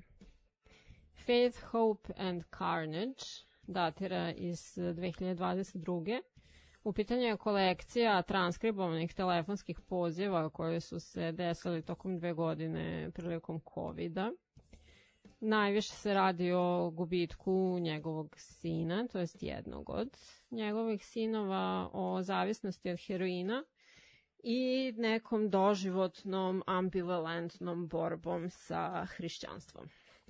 S5: Faith, Hope and Carnage datira iz 2022. U pitanju je kolekcija transkribovanih telefonskih poziva koje su se desili tokom 2 godine prilikom COVID-a. Najviše se radi o gubitku njegovog sina, to jest jednog od njegovih sinova, o zavisnosti od heroina i nekom doživotnom ambivalentnom borbom sa hrišćanstvom.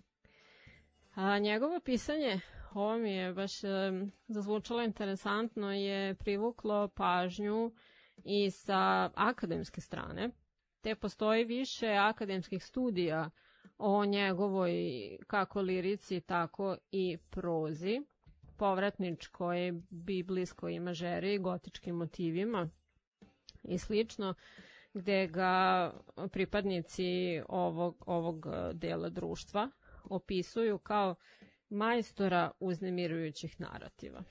S5: Njegovo pisanje, ovo mi je baš zazvučalo interesantno, je privuklo pažnju i sa akademske strane, te postoji više akademskih studija o njegovoj kako lirici, tako i prozi, povratničkoj, biblijskoj imažeriji, gotičkim motivima i slično, gde ga pripadnici ovog dela društva opisuju kao majstora uznemirujućih narativa.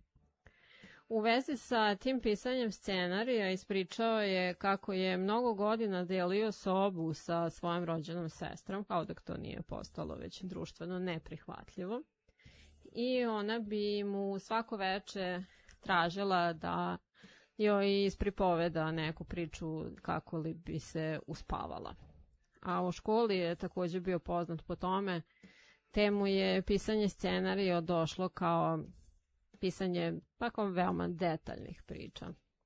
S5: U vezi sa tim pisanjem scenarija ispričao je kako je mnogo godina delio sobu sa svojom rođenom sestrom, kao dok to nije postalo već društveno neprihvatljivo. I ona bi mu svako veče tražila da joj ispripoveda neku priču kako li bi se uspavala. A u školi je također bio poznat po tome, te mu je pisanje scenarija došlo kao pisanje tako veoma detaljnih priča.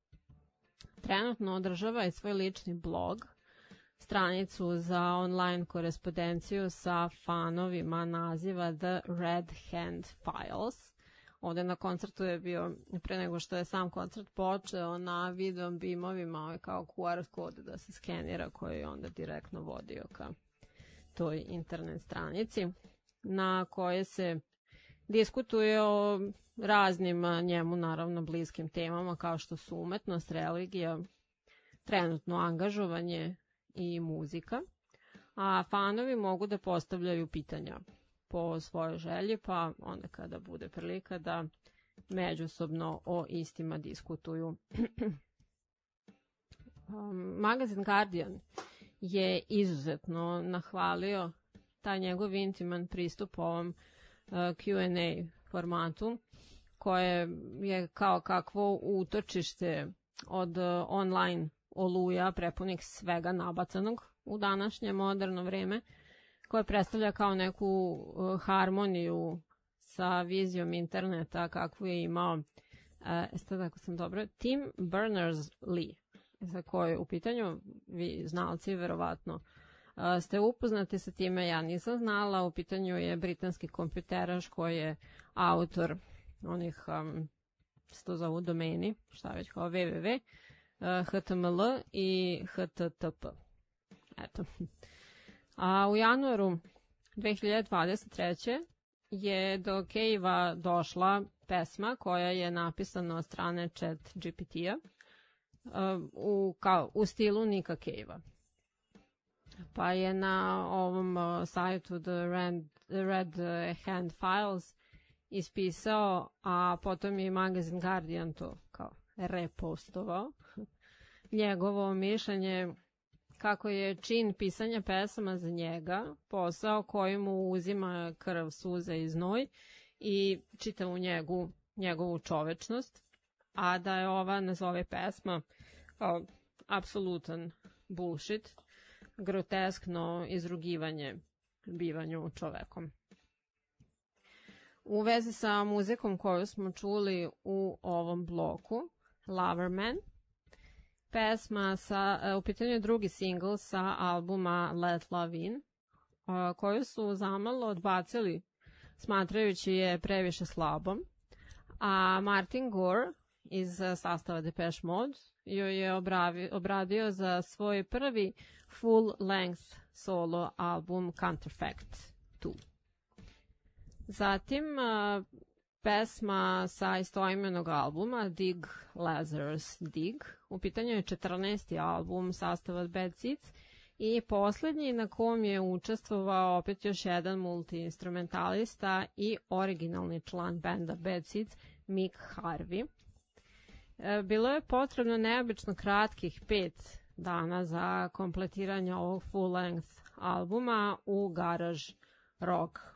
S5: Trenutno održava i svoj lični blog, stranicu za online korespondenciju sa fanovima naziva The Red Hand Files. Ovde na koncertu je bio, pre nego što je sam koncert počeo, na video beamovima kao QR kod da se skenira, koji je onda direktno vodio ka toj internet stranici, na koje se diskutuje o raznim njemu naravno bliskim temama kao što su umetnost, religija, trenutno angažovanje i muzika, a fanovi mogu da postavljaju pitanja po svojoj želji, pa onda kada bude prilika da međusobno o istima diskutuju. Magazin Guardian je izuzetno nahvalio taj njegov intiman pristup ovom Q&A formatu, koje je kao kakvo utočište od online oluja prepunih svega nabacanog u današnje moderno vreme, koje predstavlja kao neku harmoniju sa vizijom interneta kakvu je imao ako sam dobro, Tim Berners-Lee, za koje u pitanju, vi znalci verovatno ste upoznati sa time, ja nisam znala. U pitanju je britanski kompjuteraš koji je autor onih, što zovu domeni, šta već, kao www, HTML i HTTP. Eto. A u januaru 2023. je do Cave-a došla pesma koja je napisana od strane ChatGPT-a u stilu Nika Cave-a. Pa je na ovom sajtu The Red Hand Files ispisao, a potom je magazin Guardian to kao repostovao, njegovo mišljenje kako je čin pisanja pesama za njega posao koji mu uzima krv, suze i znoj i čitavu njegovu čovečnost, a da je ova, nazove pesma, kao apsolutan bullshit, groteskno izrugivanje bivanju čovekom. U vezi sa muzikom koju smo čuli u ovom bloku, Loverman, pesma u pitanju je drugi singl sa albuma Let Love In, koju su zamalo odbacili smatrajući je previše slabom, a Martin Gore iz sastava Depeche Mode joj je obradio za svoj prvi full-length solo album Counterfeit 2. Zatim pesma sa istoimenog albuma Dig Lazarus Dig. U pitanju je 14. album sastava Bad Seeds i posljednji na kom je učestvovao opet još jedan multi-instrumentalista i originalni član benda Bad Seeds, Mick Harvey. Bilo je potrebno neobično kratkih 5 dana za kompletiranje ovog full-length albuma u garage rock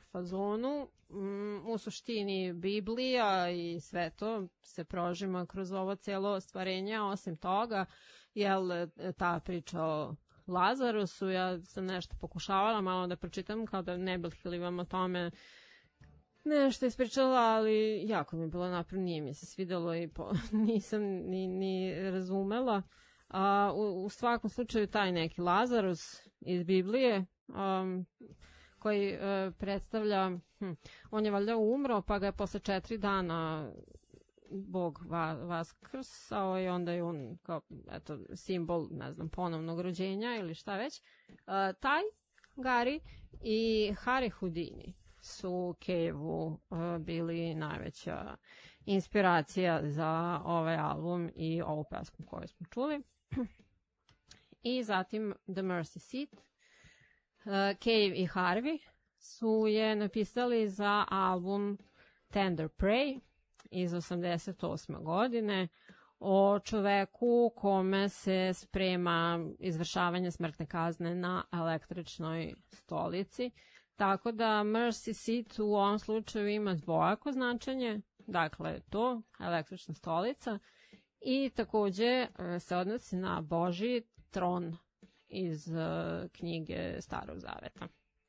S5: fazonu. U suštini Biblija i sve to se prožima kroz ovo cijelo ostvarenje, osim toga, ta priča o Lazarusu, ja sam nešto pokušavala malo da pročitam, kao da ne bih li vam o tome nešto ispričala, ali jako mi je bilo napravo, nije mi se svidelo i nisam ni razumela. U svakom slučaju taj neki Lazarus iz Biblije, koji predstavlja, on je valjda umro, pa ga je posle 4 dana Bog vaskrsao i onda je on kao, eto, simbol, ne znam, ponovnog rođenja ili šta već. Taj Gari i Harry Houdini su Cave-u bili najveća inspiracija za ovaj album i ovu pesmu koju smo čuli. I zatim The Mercy Seat. Cave i Harvey su je napisali za album Tender Prey iz 88. godine o čoveku kome se sprema izvršavanje smrtne kazne na električnoj stolici. Tako da Mercy Seat u ovom slučaju ima dvojako značenje, dakle to, električna stolica, i takođe se odnosi na Božji tron iz knjige Starog zaveta.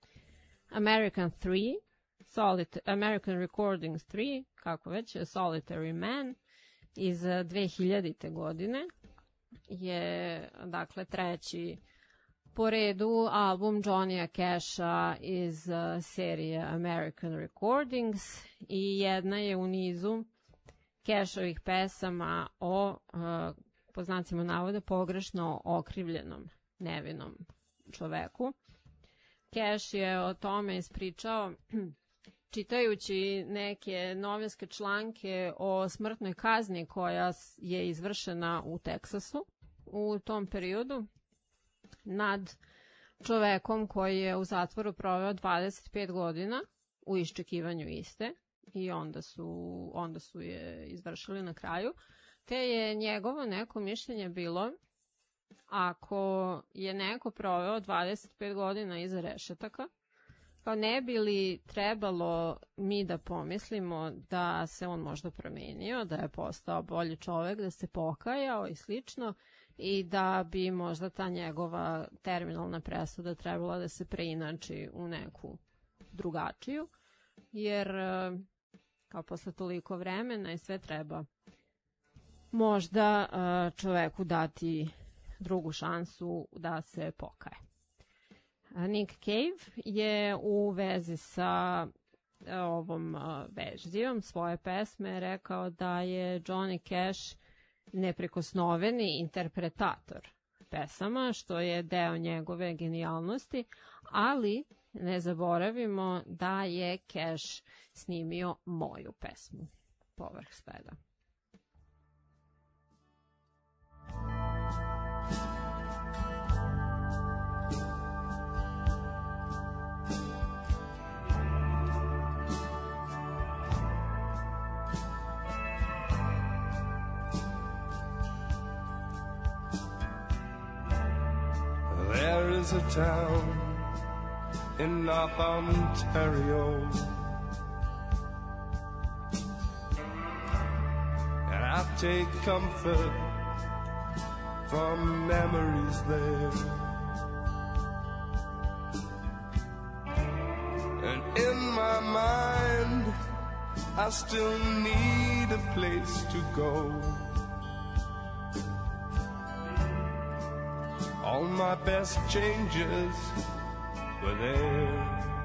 S5: American Recording 3, kako već, Solitary Man iz 2000. godine je, dakle, treći po redu album Johnnya Casha iz serije American Recordings i jedna je u nizu Cashovih pesama o, po znacima navoda, pogrešno okrivljenom nevinom čoveku. Cash je o tome ispričao čitajući neke novinske članke o smrtnoj kazni koja je izvršena u Teksasu u tom periodu nad čovekom koji je u zatvoru proveo 25 godina u iščekivanju iste i onda su je izvršili na kraju, te je njegovo neko mišljenje bilo, ako je neko proveo 25 godina iza rešetaka, kao ne bi li trebalo mi da pomislimo da se on možda promenio, da je postao bolji čovek, da se pokajao i slično, i da bi možda ta njegova terminalna presuda trebala da se preinači u neku drugačiju, jer kao posle toliko vremena i sve treba možda čoveku dati drugu šansu da se pokaje. Nick Cave je u vezi sa ovom verzijom svoje pesme rekao da je Johnny Cash neprikosnoveni interpretator pesama, što je deo njegove genijalnosti, ali ne zaboravimo da je Cash snimio moju pesmu povrh svega.
S4: There is a town in North Ontario, and I take comfort from memories there. And in my mind, I still need a place to go. All my best changes were there.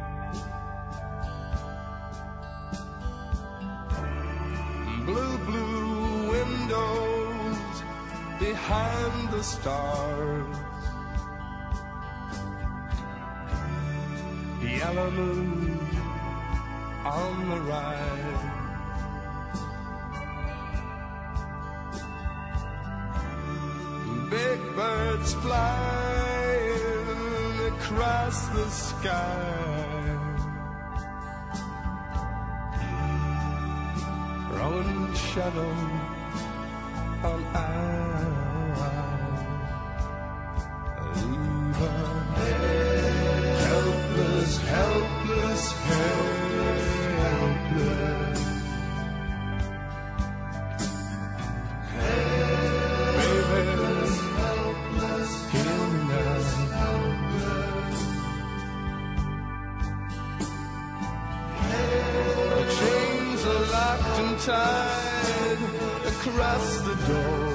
S4: Blue, blue windows behind the stars. Yellow moon on the rise. Big birds flying across the sky, throwing shadow on eye. Leave a helpless, helpless head
S7: tide across the door.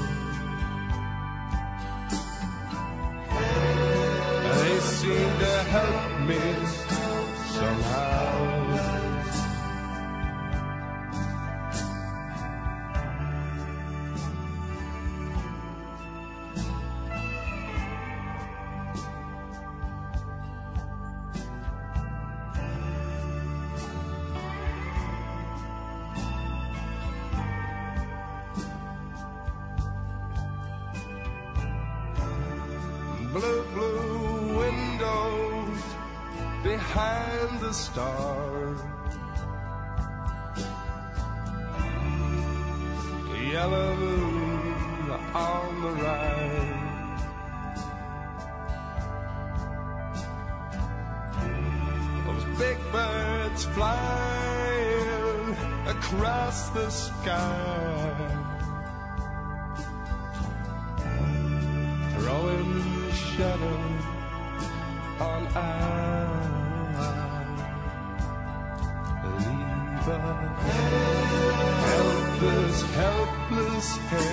S7: They seem to help me somehow. Blue, blue windows behind the stars, yellow moon on the rise. Those big birds flying across the sky, throwing shadow on leave a helpless, helpless,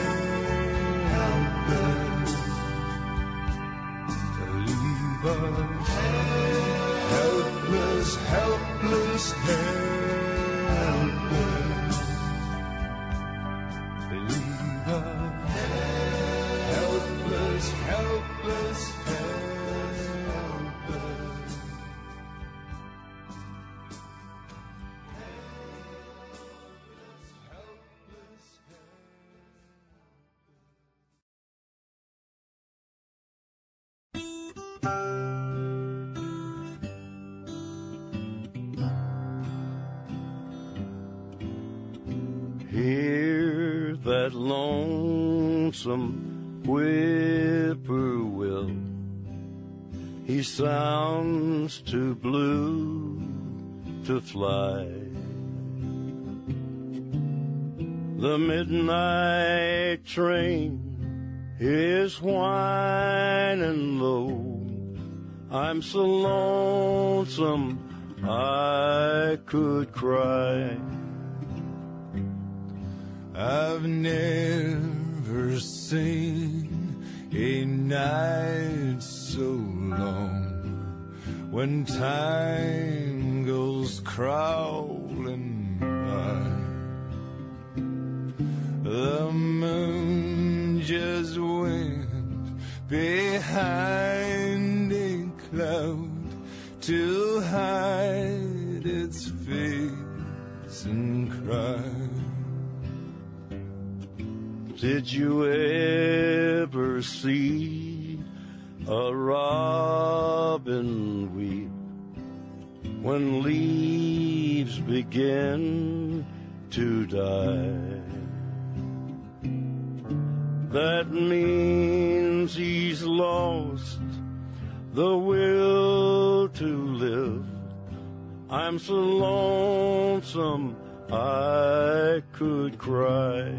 S7: helpless. Leave a helpless, helpless, helpless. Leave a helpless, helpless, helpless.
S10: Hear that lonesome whippoorwill. He sounds too blue to fly. The midnight train is whining low. I'm so lonesome I could cry.
S7: I've never seen a night so long when time goes crawling by. The moon just went behind a cloud to hide its face and cry. Did you ever see a robin weep when leaves begin to die? That means he's lost the will to live. I'm so lonesome I could cry.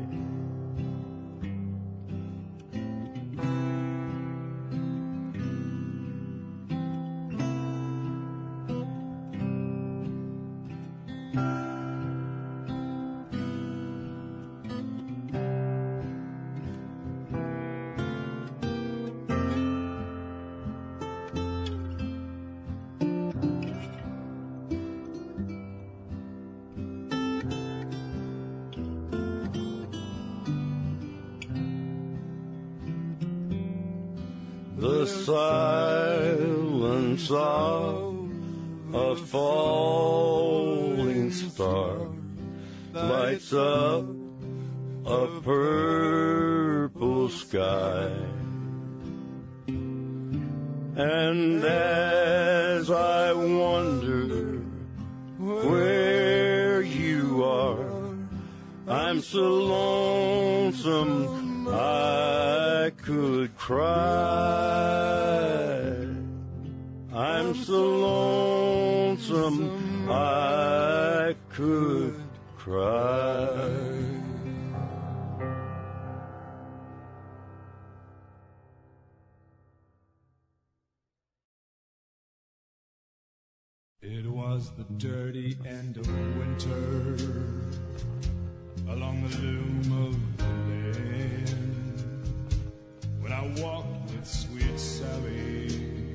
S7: The silence of a falling star lights up a purple sky. And as I wonder where you are, I'm so lonesome I could cry. I'm so lonesome I could cry. It was the dirty end of winter,
S11: along the loom of the land. When I walked with sweet Sally,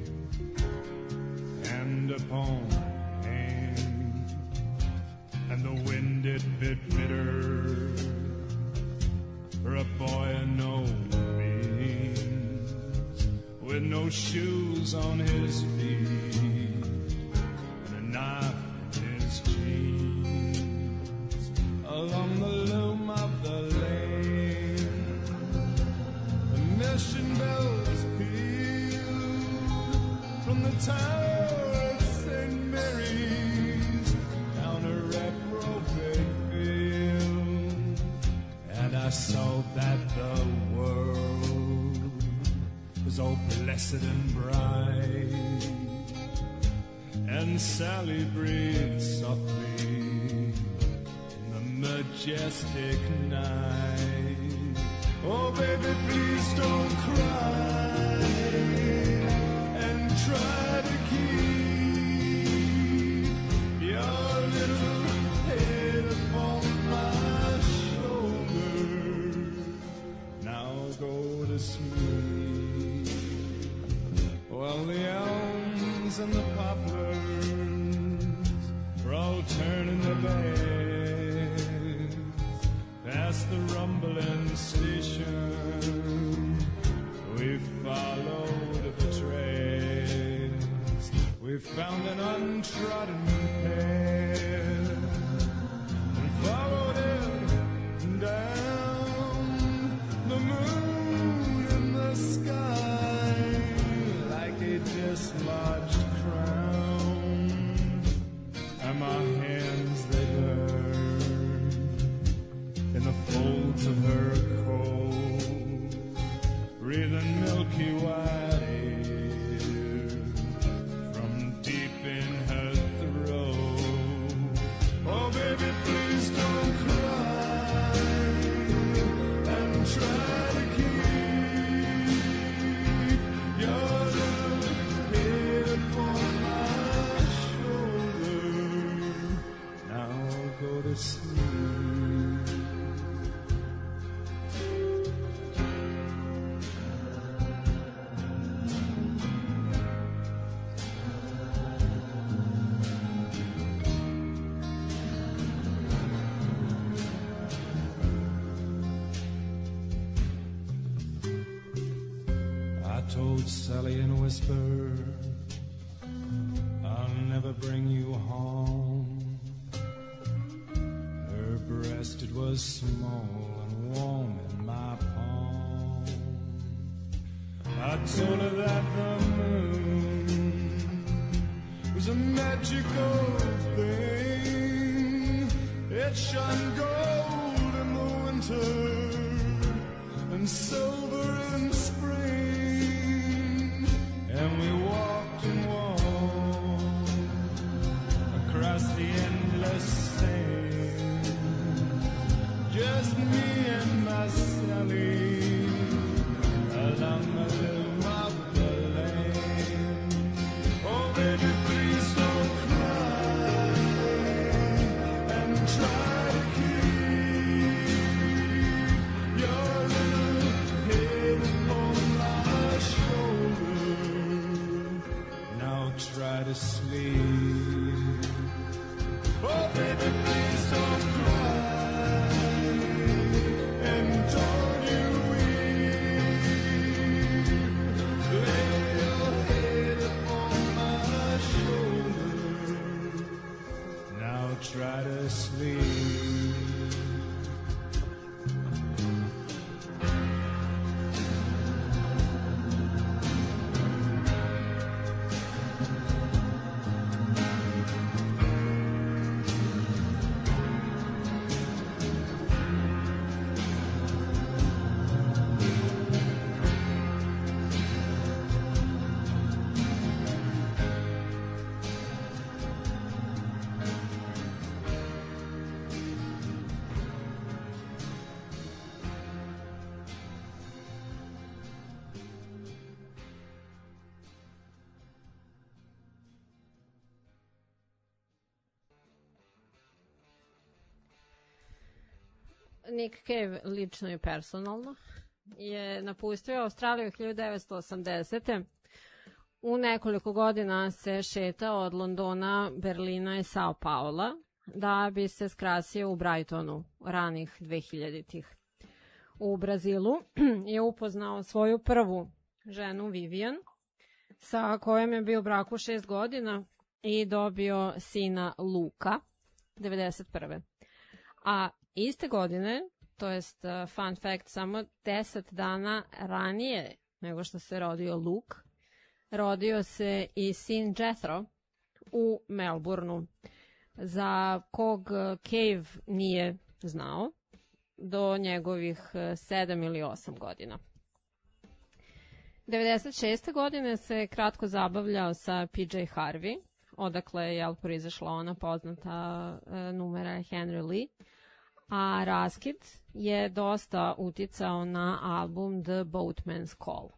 S11: hand upon hand, and the wind it bit bitter for a boy of no means, with no shoes on his feet and a knife in his jeans. Along the loom of the lane, the mission bells pealed from the tower at St. Mary's down a reprobate field, and I saw that the world was all blessed and bright, and Sally breathed softly in the majestic night. Oh baby, please don't cry, and try to keep your little head upon my shoulder. Now go to sleep. Well, the elms and the poplars were all turning their backs past the rumbling station. We followed the trails, we found an untrodden path and followed it down the moon in the sky like a dislodged crown, and my hands they burn in the folds of her coat, breathing milky white air from deep in her throat. Oh baby, please don't cry, and try to keep your little head upon my shoulder. Now go to sleep. I told Sally in a whisper, I'll never bring you home. Her breast, it was small and warm in my palm. I told her that the moon was a magical thing. It shone gold in the winter and silver in spring, and we walked and walked across the endless sand, just me and my Sally along the loom of the land. Oh baby, please don't cry, and try to keep your little head upon my shoulder. Now try to sleep. Oh baby, please don't cry, and don't you weep. Lay your head upon my shoulder. Now try to sleep.
S5: Nick Cave lično i personalno je napustio Australiju 1980. U nekoliko godina se šetao od Londona, Berlina i Sao Paula da bi se skrasio u Brightonu ranih 2000-ih. U Brazilu je upoznao svoju prvu ženu Vivian, sa kojom je bio u braku 6 godina i dobio sina Luka 1991. A iste godine, to jest fun fact, samo 10 dana ranije nego što se rodio Luke, rodio se i sin Jethro u Melbourneu, za kog Cave nije znao do njegovih 7 ili 8 godina. 96. godine se kratko zabavljao sa PJ Harvey, odakle je proizašla ona poznata numera Henry Lee, a raskid je dosta uticao na album The Boatman's Call.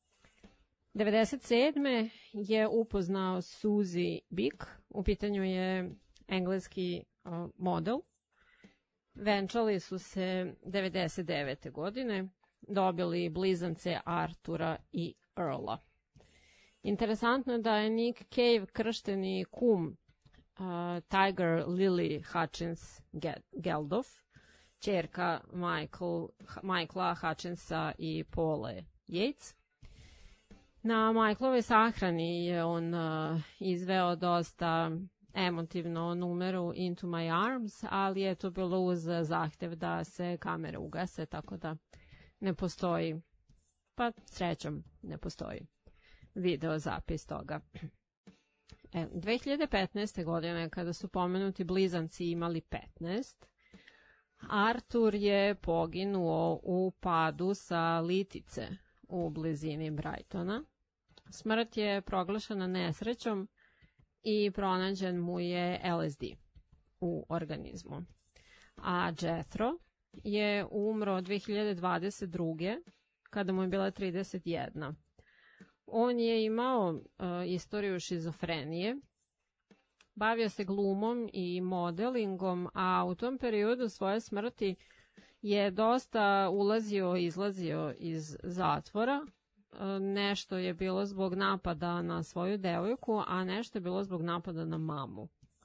S5: 97. je upoznao Suzy Bick, u pitanju je engleski model. Venčali su se 99. godine, dobili blizance Artura i Earla. Interesantno je da je Nick Cave kršteni kum Tiger Lily Hutchins Geldof, ćerka Michaela Hutchinsa i Paule Yates. Na Michaelovoj sahrani je on izveo dosta emotivno numeru Into My Arms, ali je to bilo uz zahtev da se kamere ugase, tako da ne postoji, pa srećom ne postoji video zapis toga. 2015. godine, kada su pomenuti blizanci imali 15, Artur je poginuo u padu sa litice u blizini Brightona. Smrt je proglašena nesrećom i pronađen mu je LSD u organizmu. A Jethro je umro 2022. kada mu je bila 31. On je imao istoriju šizofrenije, bavio se glumom i modelingom, a u tom periodu svoje smrti je dosta ulazio i izlazio iz zatvora. Nešto je bilo zbog napada na svoju devojku, a nešto je bilo zbog napada na mamu.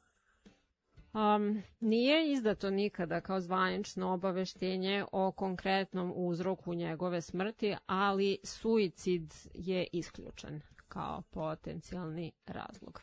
S5: Nije izdato nikada kao zvanično obaveštenje o konkretnom uzroku njegove smrti, ali suicid je isključen kao potencijalni razlog.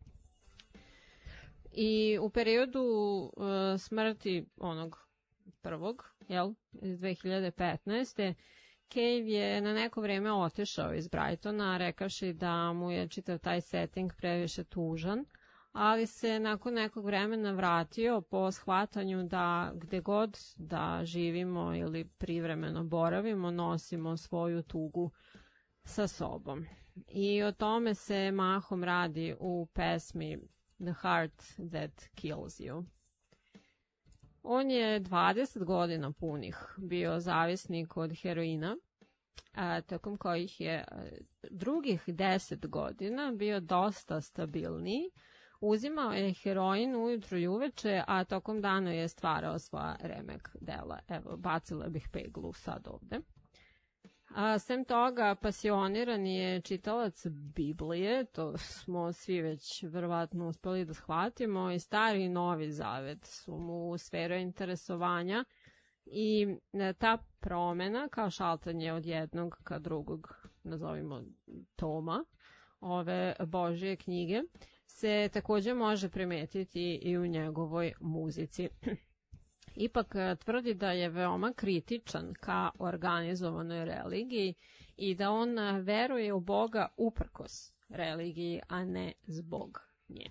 S5: I u periodu smrti onog prvog, iz 2015. Cave je na neko vreme otišao iz Brightona, rekavši da mu je čitav taj setting previše tužan, ali se nakon nekog vremena vratio po shvatanju da gde god da živimo ili privremeno boravimo, nosimo svoju tugu sa sobom. I o tome se mahom radi u pesmi The Heart That Kills You. On je 20 godina punih bio zavisnik od heroina, tokom kojih je drugih 10 godina bio dosta stabilniji. Uzimao je heroin ujutru i uveče, a tokom dana je stvarao svoja remek dela. Evo, bacila bih peglu sad ovde. Sem toga, pasioniran je čitalac Biblije, to smo svi već verovatno uspeli da shvatimo, i Stari i Novi Zavet su mu sfera interesovanja i ta promena, kao šaltanje od jednog ka drugog, nazovimo toma, ove Božje knjige, se također može primetiti i u njegovoj muzici. Ipak tvrdi da je veoma kritičan ka organizovanoj religiji i da on veruje u Boga uprkos religiji, a ne zbog nje.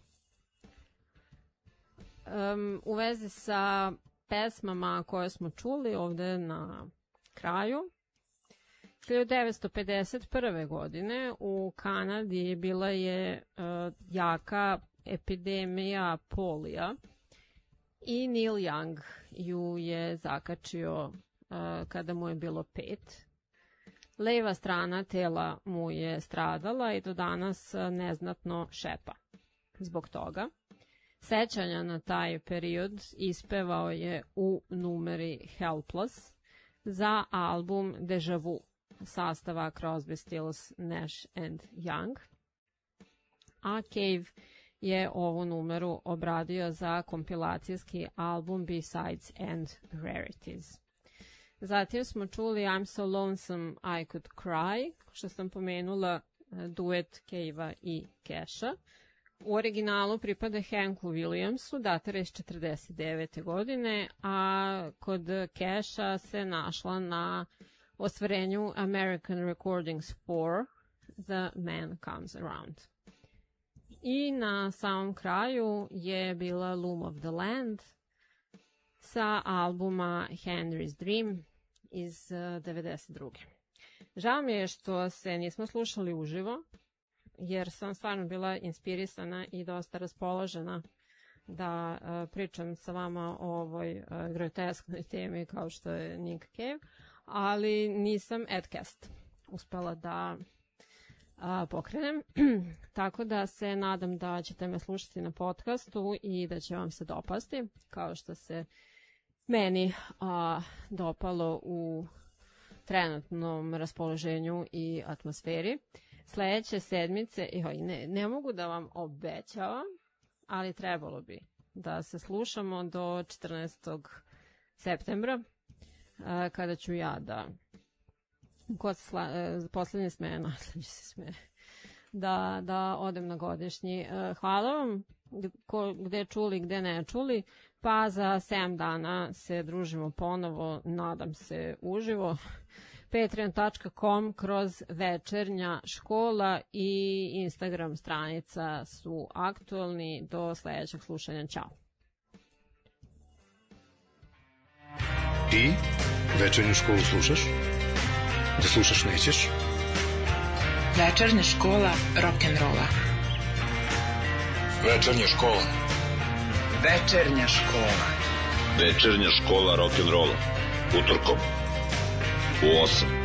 S5: U vezi sa pesmama koje smo čuli ovde na kraju, 1951. godine u Kanadi bila je jaka epidemija polija i Neil Young ju je zakačio kada mu je bilo 5. Leva strana tela mu je stradala i do danas neznatno šepa zbog toga. sećanja na taj period ispevao je u numeri Helpless za album Deja Vu sastava Crosby, Stills, Nash and Young. A Cave je ovu numeru obradio za kompilacijski album B-Sides and Rarities. Zatim smo čuli I'm So Lonesome I Could Cry, što sam pomenula, duet Cave-a i Casha. U originalu pripada Hanku Williamsu, datira iz 49. godine, a kod Casha se našla na ostvarenju American Recordings 4, The Man Comes Around. I na samom kraju je bila Loom of the Land sa albuma Henry's Dream iz 92. Žao mi je što se nismo slušali uživo, jer sam stvarno bila inspirisana i dosta raspoložena da pričam sa vama o ovoj grotesknoj temi kao što je Nick Cave, ali nisam Edcast uspela da pokrenem, tako da se nadam da ćete me slušati na podcastu i da će vam se dopasti, kao što se meni dopalo u trenutnom raspoloženju i atmosferi. Sledeće sedmice, ne mogu da vam obećavam, ali trebalo bi da se slušamo do 14. septembra, kada ću ja da poslednje sme da odem na godišnji. Hvala vam gde čuli, gde ne čuli, pa za 7 dana se družimo ponovo, nadam se uživo. patreon.com/večernja škola i Instagram stranica su aktualni. Do sledećeg slušanja. Ćao.
S1: Ti večernju školu slušaš? Da slušaš nećeš?
S2: Večernja škola rock'n'rolla.
S1: Večernja škola.
S2: Večernja škola.
S3: Večernja škola rock'n'rolla. Utorkom u 8.